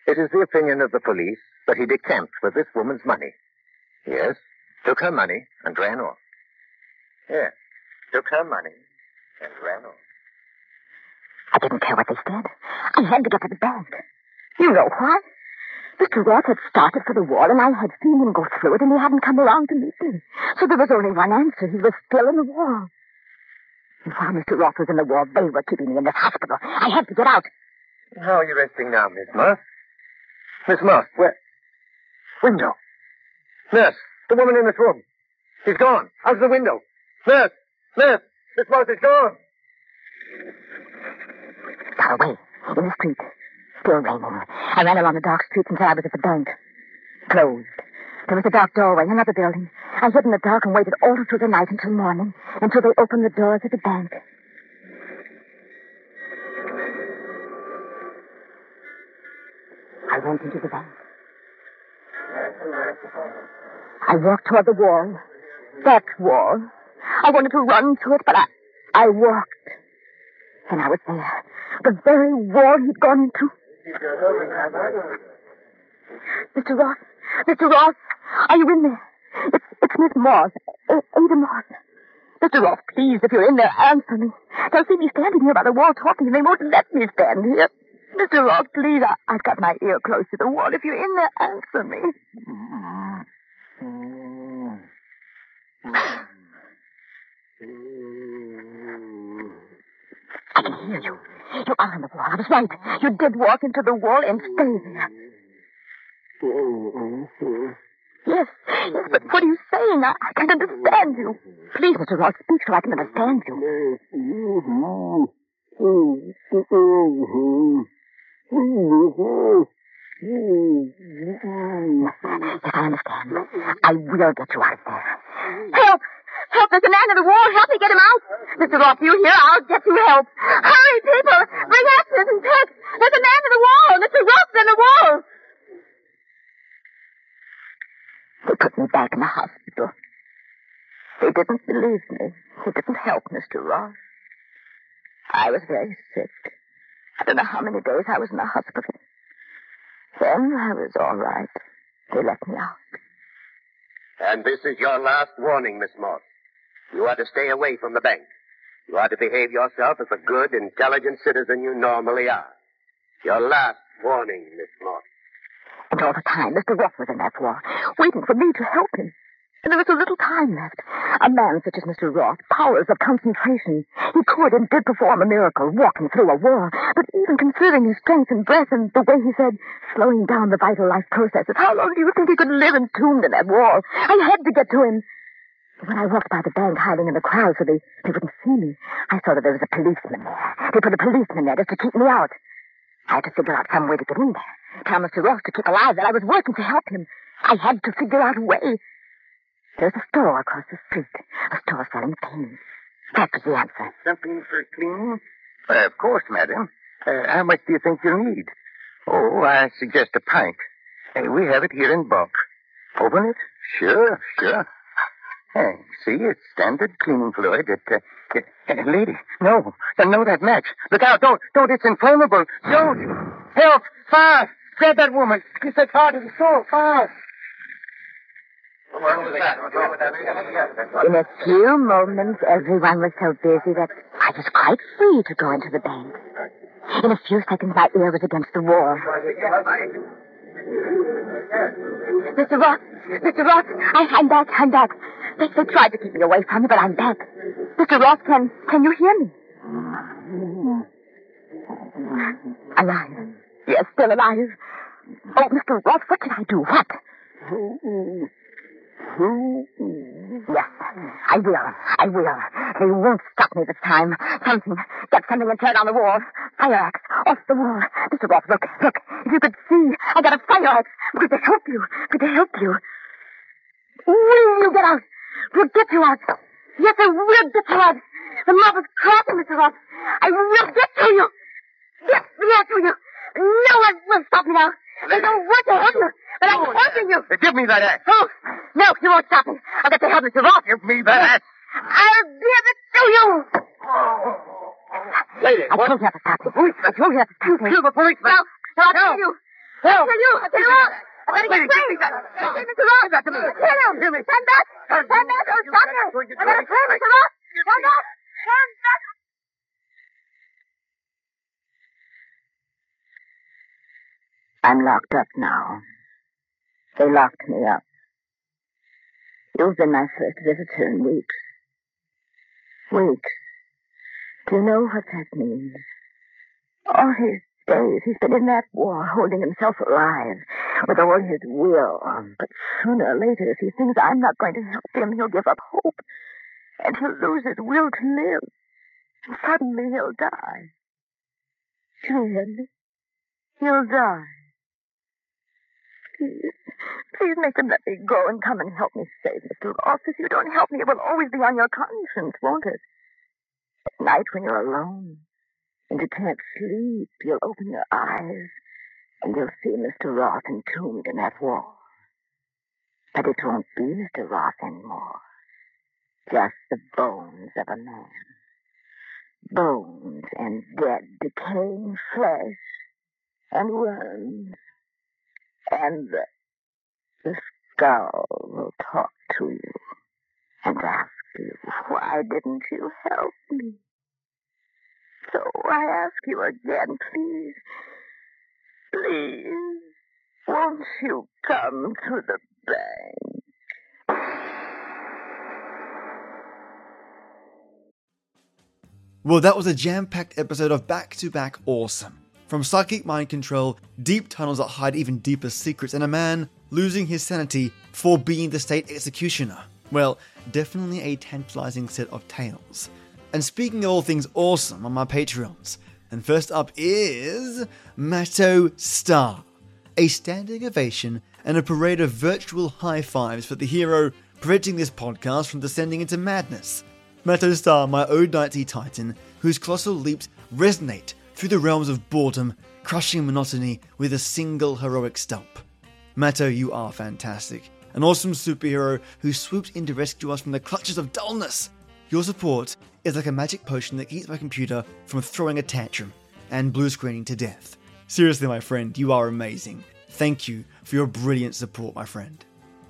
It is the opinion of the police that he decamped with this woman's money. Yes, took her money and ran off. Yes, took her money and ran off. I didn't care what they said. I had to get to the bank. You know why? Mister Roth had started for the wall, and I had seen him go through it, and he hadn't come around to meet me. So there was only one answer. He was still in the wall. And while Mister Roth was in the wall, they were keeping me in this hospital. I had to get out. How are you resting now, Miss Moss? Miss Moss, where? Window. Nurse, the woman in this room. She's gone. Out of the window. Nurse, nurse, Miss Moss is gone. Got away. In the street. Still raining. I ran along the dark streets until I was at the bank. Closed. There was a dark doorway in another building. I hid in the dark and waited all through the night until morning, until they opened the doors of the bank. I went into the bank. I walked toward the wall. That wall. I wanted to run to it, but I, I walked. And I was there. The very wall he'd gone into. Mister Ross, Mister Ross, are you in there? It's, it's Miss Moss, A- Ada Moss. Mister Ross, please, if you're in there, answer me. They'll see me standing here by the wall talking, and they won't let me stand here. Mister Ross, please, I, I've got my ear close to the wall. If you're in there, answer me. I can hear you. You are on the wall. I was right. You did walk into the wall and stay there. Yes, yes, but what are you saying? I, I can't understand you. Please, Mister Ross, speak so I can understand you. Yes, I understand. I will get you out of there. Help! Help! There's a man in the wall. Help me get him out. Mister Ross, you hear? I'll get you help. Hurry, people! Bring axes and picks! There's a man in the wall! Mister Ross in the wall! They put me back in the hospital. They didn't believe me. They didn't help Mister Ross. I was very sick. I don't know how many days I was in the hospital. Then I was all right. They let me out. And this is your last warning, Miss Moss. You are to stay away from the bank. You are to behave yourself as a good, intelligent citizen you normally are. Your last warning, Miss Moss. And all the time, Mister Ross was in that wall, waiting for me to help him. And there was so little time left. A man such as Mister Ross, powers of concentration. He could and did perform a miracle, walking through a wall. But even considering his strength and breath and the way he said, slowing down the vital life processes, how long do you think he could live entombed in that wall? I had to get to him. When I walked by the bank, hiding in the crowd so they, they wouldn't see me, I saw that there was a policeman there. They put a policeman there just to keep me out. I had to figure out some way to get in there. Tell Mister Ross to keep alive that I was working to help him. I had to figure out a way. There's a store across the street. A store selling paint. That was the answer. Something for cleaning? Uh, of course, madam. Uh, how much do you think you'll need? Oh, I suggest a pint. Uh, we have it here in bulk. Open it? Sure, sure. Hey, see, it's standard cleaning fluid. It, uh, it, uh, lady, no, no, that match. Look out, don't, don't, it's inflammable. Don't. Help, fire. Grab that woman. She said fire to the store, fire. In a few moments, everyone was so busy that I was quite free to go into the bank. In a few seconds, my ear was against the wall. Mister Ross, Mister Ross, I, I'm back, I'm back. They, they tried to keep me away from you, but I'm back. Mister Ross, can, can you hear me? Alive. Yes, still alive. Oh, Mister Ross, what can I do? What? Yes, I will. I will. They won't stop me this time. Something. Get something and turn on the wall. Fire axe. Off the wall. Mister Ross, look, look. If you could see, I got a fire axe. Could they help you? Could they help you? Will you get out? We'll get you out. Yes, I will get you out. The mob is crashing, Mister Ross. I will get to you. Yes, yes, to you. No one will stop me now. I don't want to help you, but I'm helping you. Give me that axe. Oh, no, you won't stop me. I'll get to help Mister Ross. Give me that axe. I'll give it to you. Lady, I what? told you not to stop me. I told you not to stop me. Kill the policeman. No, no, I'll kill you. Help! Tell you, I tell you what. I better get free. Hey, Mister Ross. I tell you. Stand back. Stand back or stop me. I better free, Mister Ross. Stand back. Stand back. I'm locked up now. They locked me up. You've been my first visitor in weeks. Weeks. Do you know what that means? All his days he's been in that war, holding himself alive, with all his will. But sooner or later, if he thinks I'm not going to help him, he'll give up hope. And he'll lose his will to live. And suddenly he'll die. Do you hear me? He'll die. Please, please make them let me go and come and help me save Mister Ross. If you don't help me, it will always be on your conscience, won't it? At night when you're alone and you can't sleep, you'll open your eyes and you'll see Mister Ross entombed in that wall. But it won't be Mister Ross anymore. Just the bones of a man. Bones and dead, decaying flesh and worms. And the, the skull will talk to you and ask you, why didn't you help me? So I ask you again, please, please, won't you come to the bank? Well, that was a jam-packed episode of Back-to-Back Awesome. From psychic mind control, deep tunnels that hide even deeper secrets, and a man losing his sanity for being the state executioner. Well, definitely a tantalizing set of tales. And speaking of all things awesome on my Patreons, and first up is Matto Star. A standing ovation and a parade of virtual high fives for the hero preventing this podcast from descending into madness. Matto Star, my Ode Nighty Titan, whose colossal leaps resonate through the realms of boredom, crushing monotony with a single heroic stomp. Matto, you are fantastic. An awesome superhero who swoops in to rescue us from the clutches of dullness. Your support is like a magic potion that keeps my computer from throwing a tantrum and blue screening to death. Seriously, my friend, you are amazing. Thank you for your brilliant support, my friend.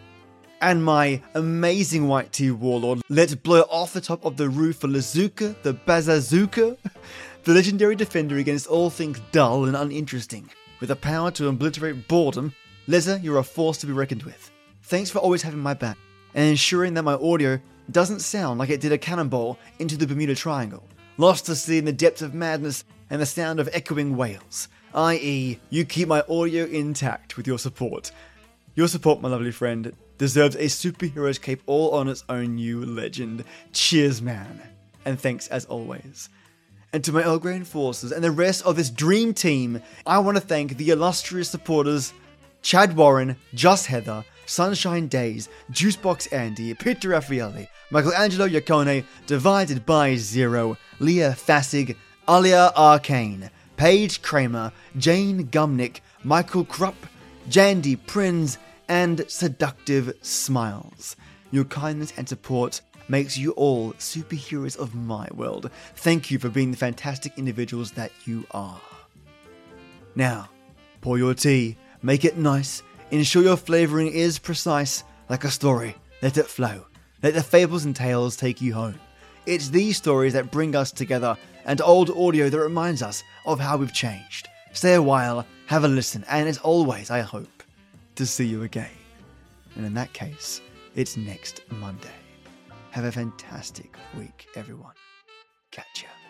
And my amazing white tea warlord, let's blow off the top of the roof for Lazuka, the Bazazuka, the legendary defender against all things dull and uninteresting. With the power to obliterate boredom, Leza, you're a force to be reckoned with. Thanks for always having my back and ensuring that my audio doesn't sound like it did a cannonball into the Bermuda Triangle, lost to sea in the depths of madness and the sound of echoing whales, that is, you keep my audio intact with your support. Your support, my lovely friend, deserves a superhero's cape all on its own, you legend. Cheers, man. And thanks as always. And to my Earl Grey Enforcers and the rest of this dream team, I want to thank the illustrious supporters Chad Warren, Just Heather, Sunshine Days, Juicebox Andy, Peter Raffaelli, Michelangelo Iacone, Divided by Zero, Leah Fassig, Alia Arcane, Paige Kramer, Jane Gumnick, Michael Krupp, Jandy Prinz, and Seductive Smiles. Your kindness and support makes you all superheroes of my world. Thank you for being the fantastic individuals that you are. Now, pour your tea, make it nice, ensure your flavouring is precise, like a story. Let it flow. Let the fables and tales take you home. It's these stories that bring us together, and old audio that reminds us of how we've changed. Stay a while, have a listen, and as always, I hope to see you again. And in that case, it's next Monday. Have a fantastic week, everyone. Catch ya.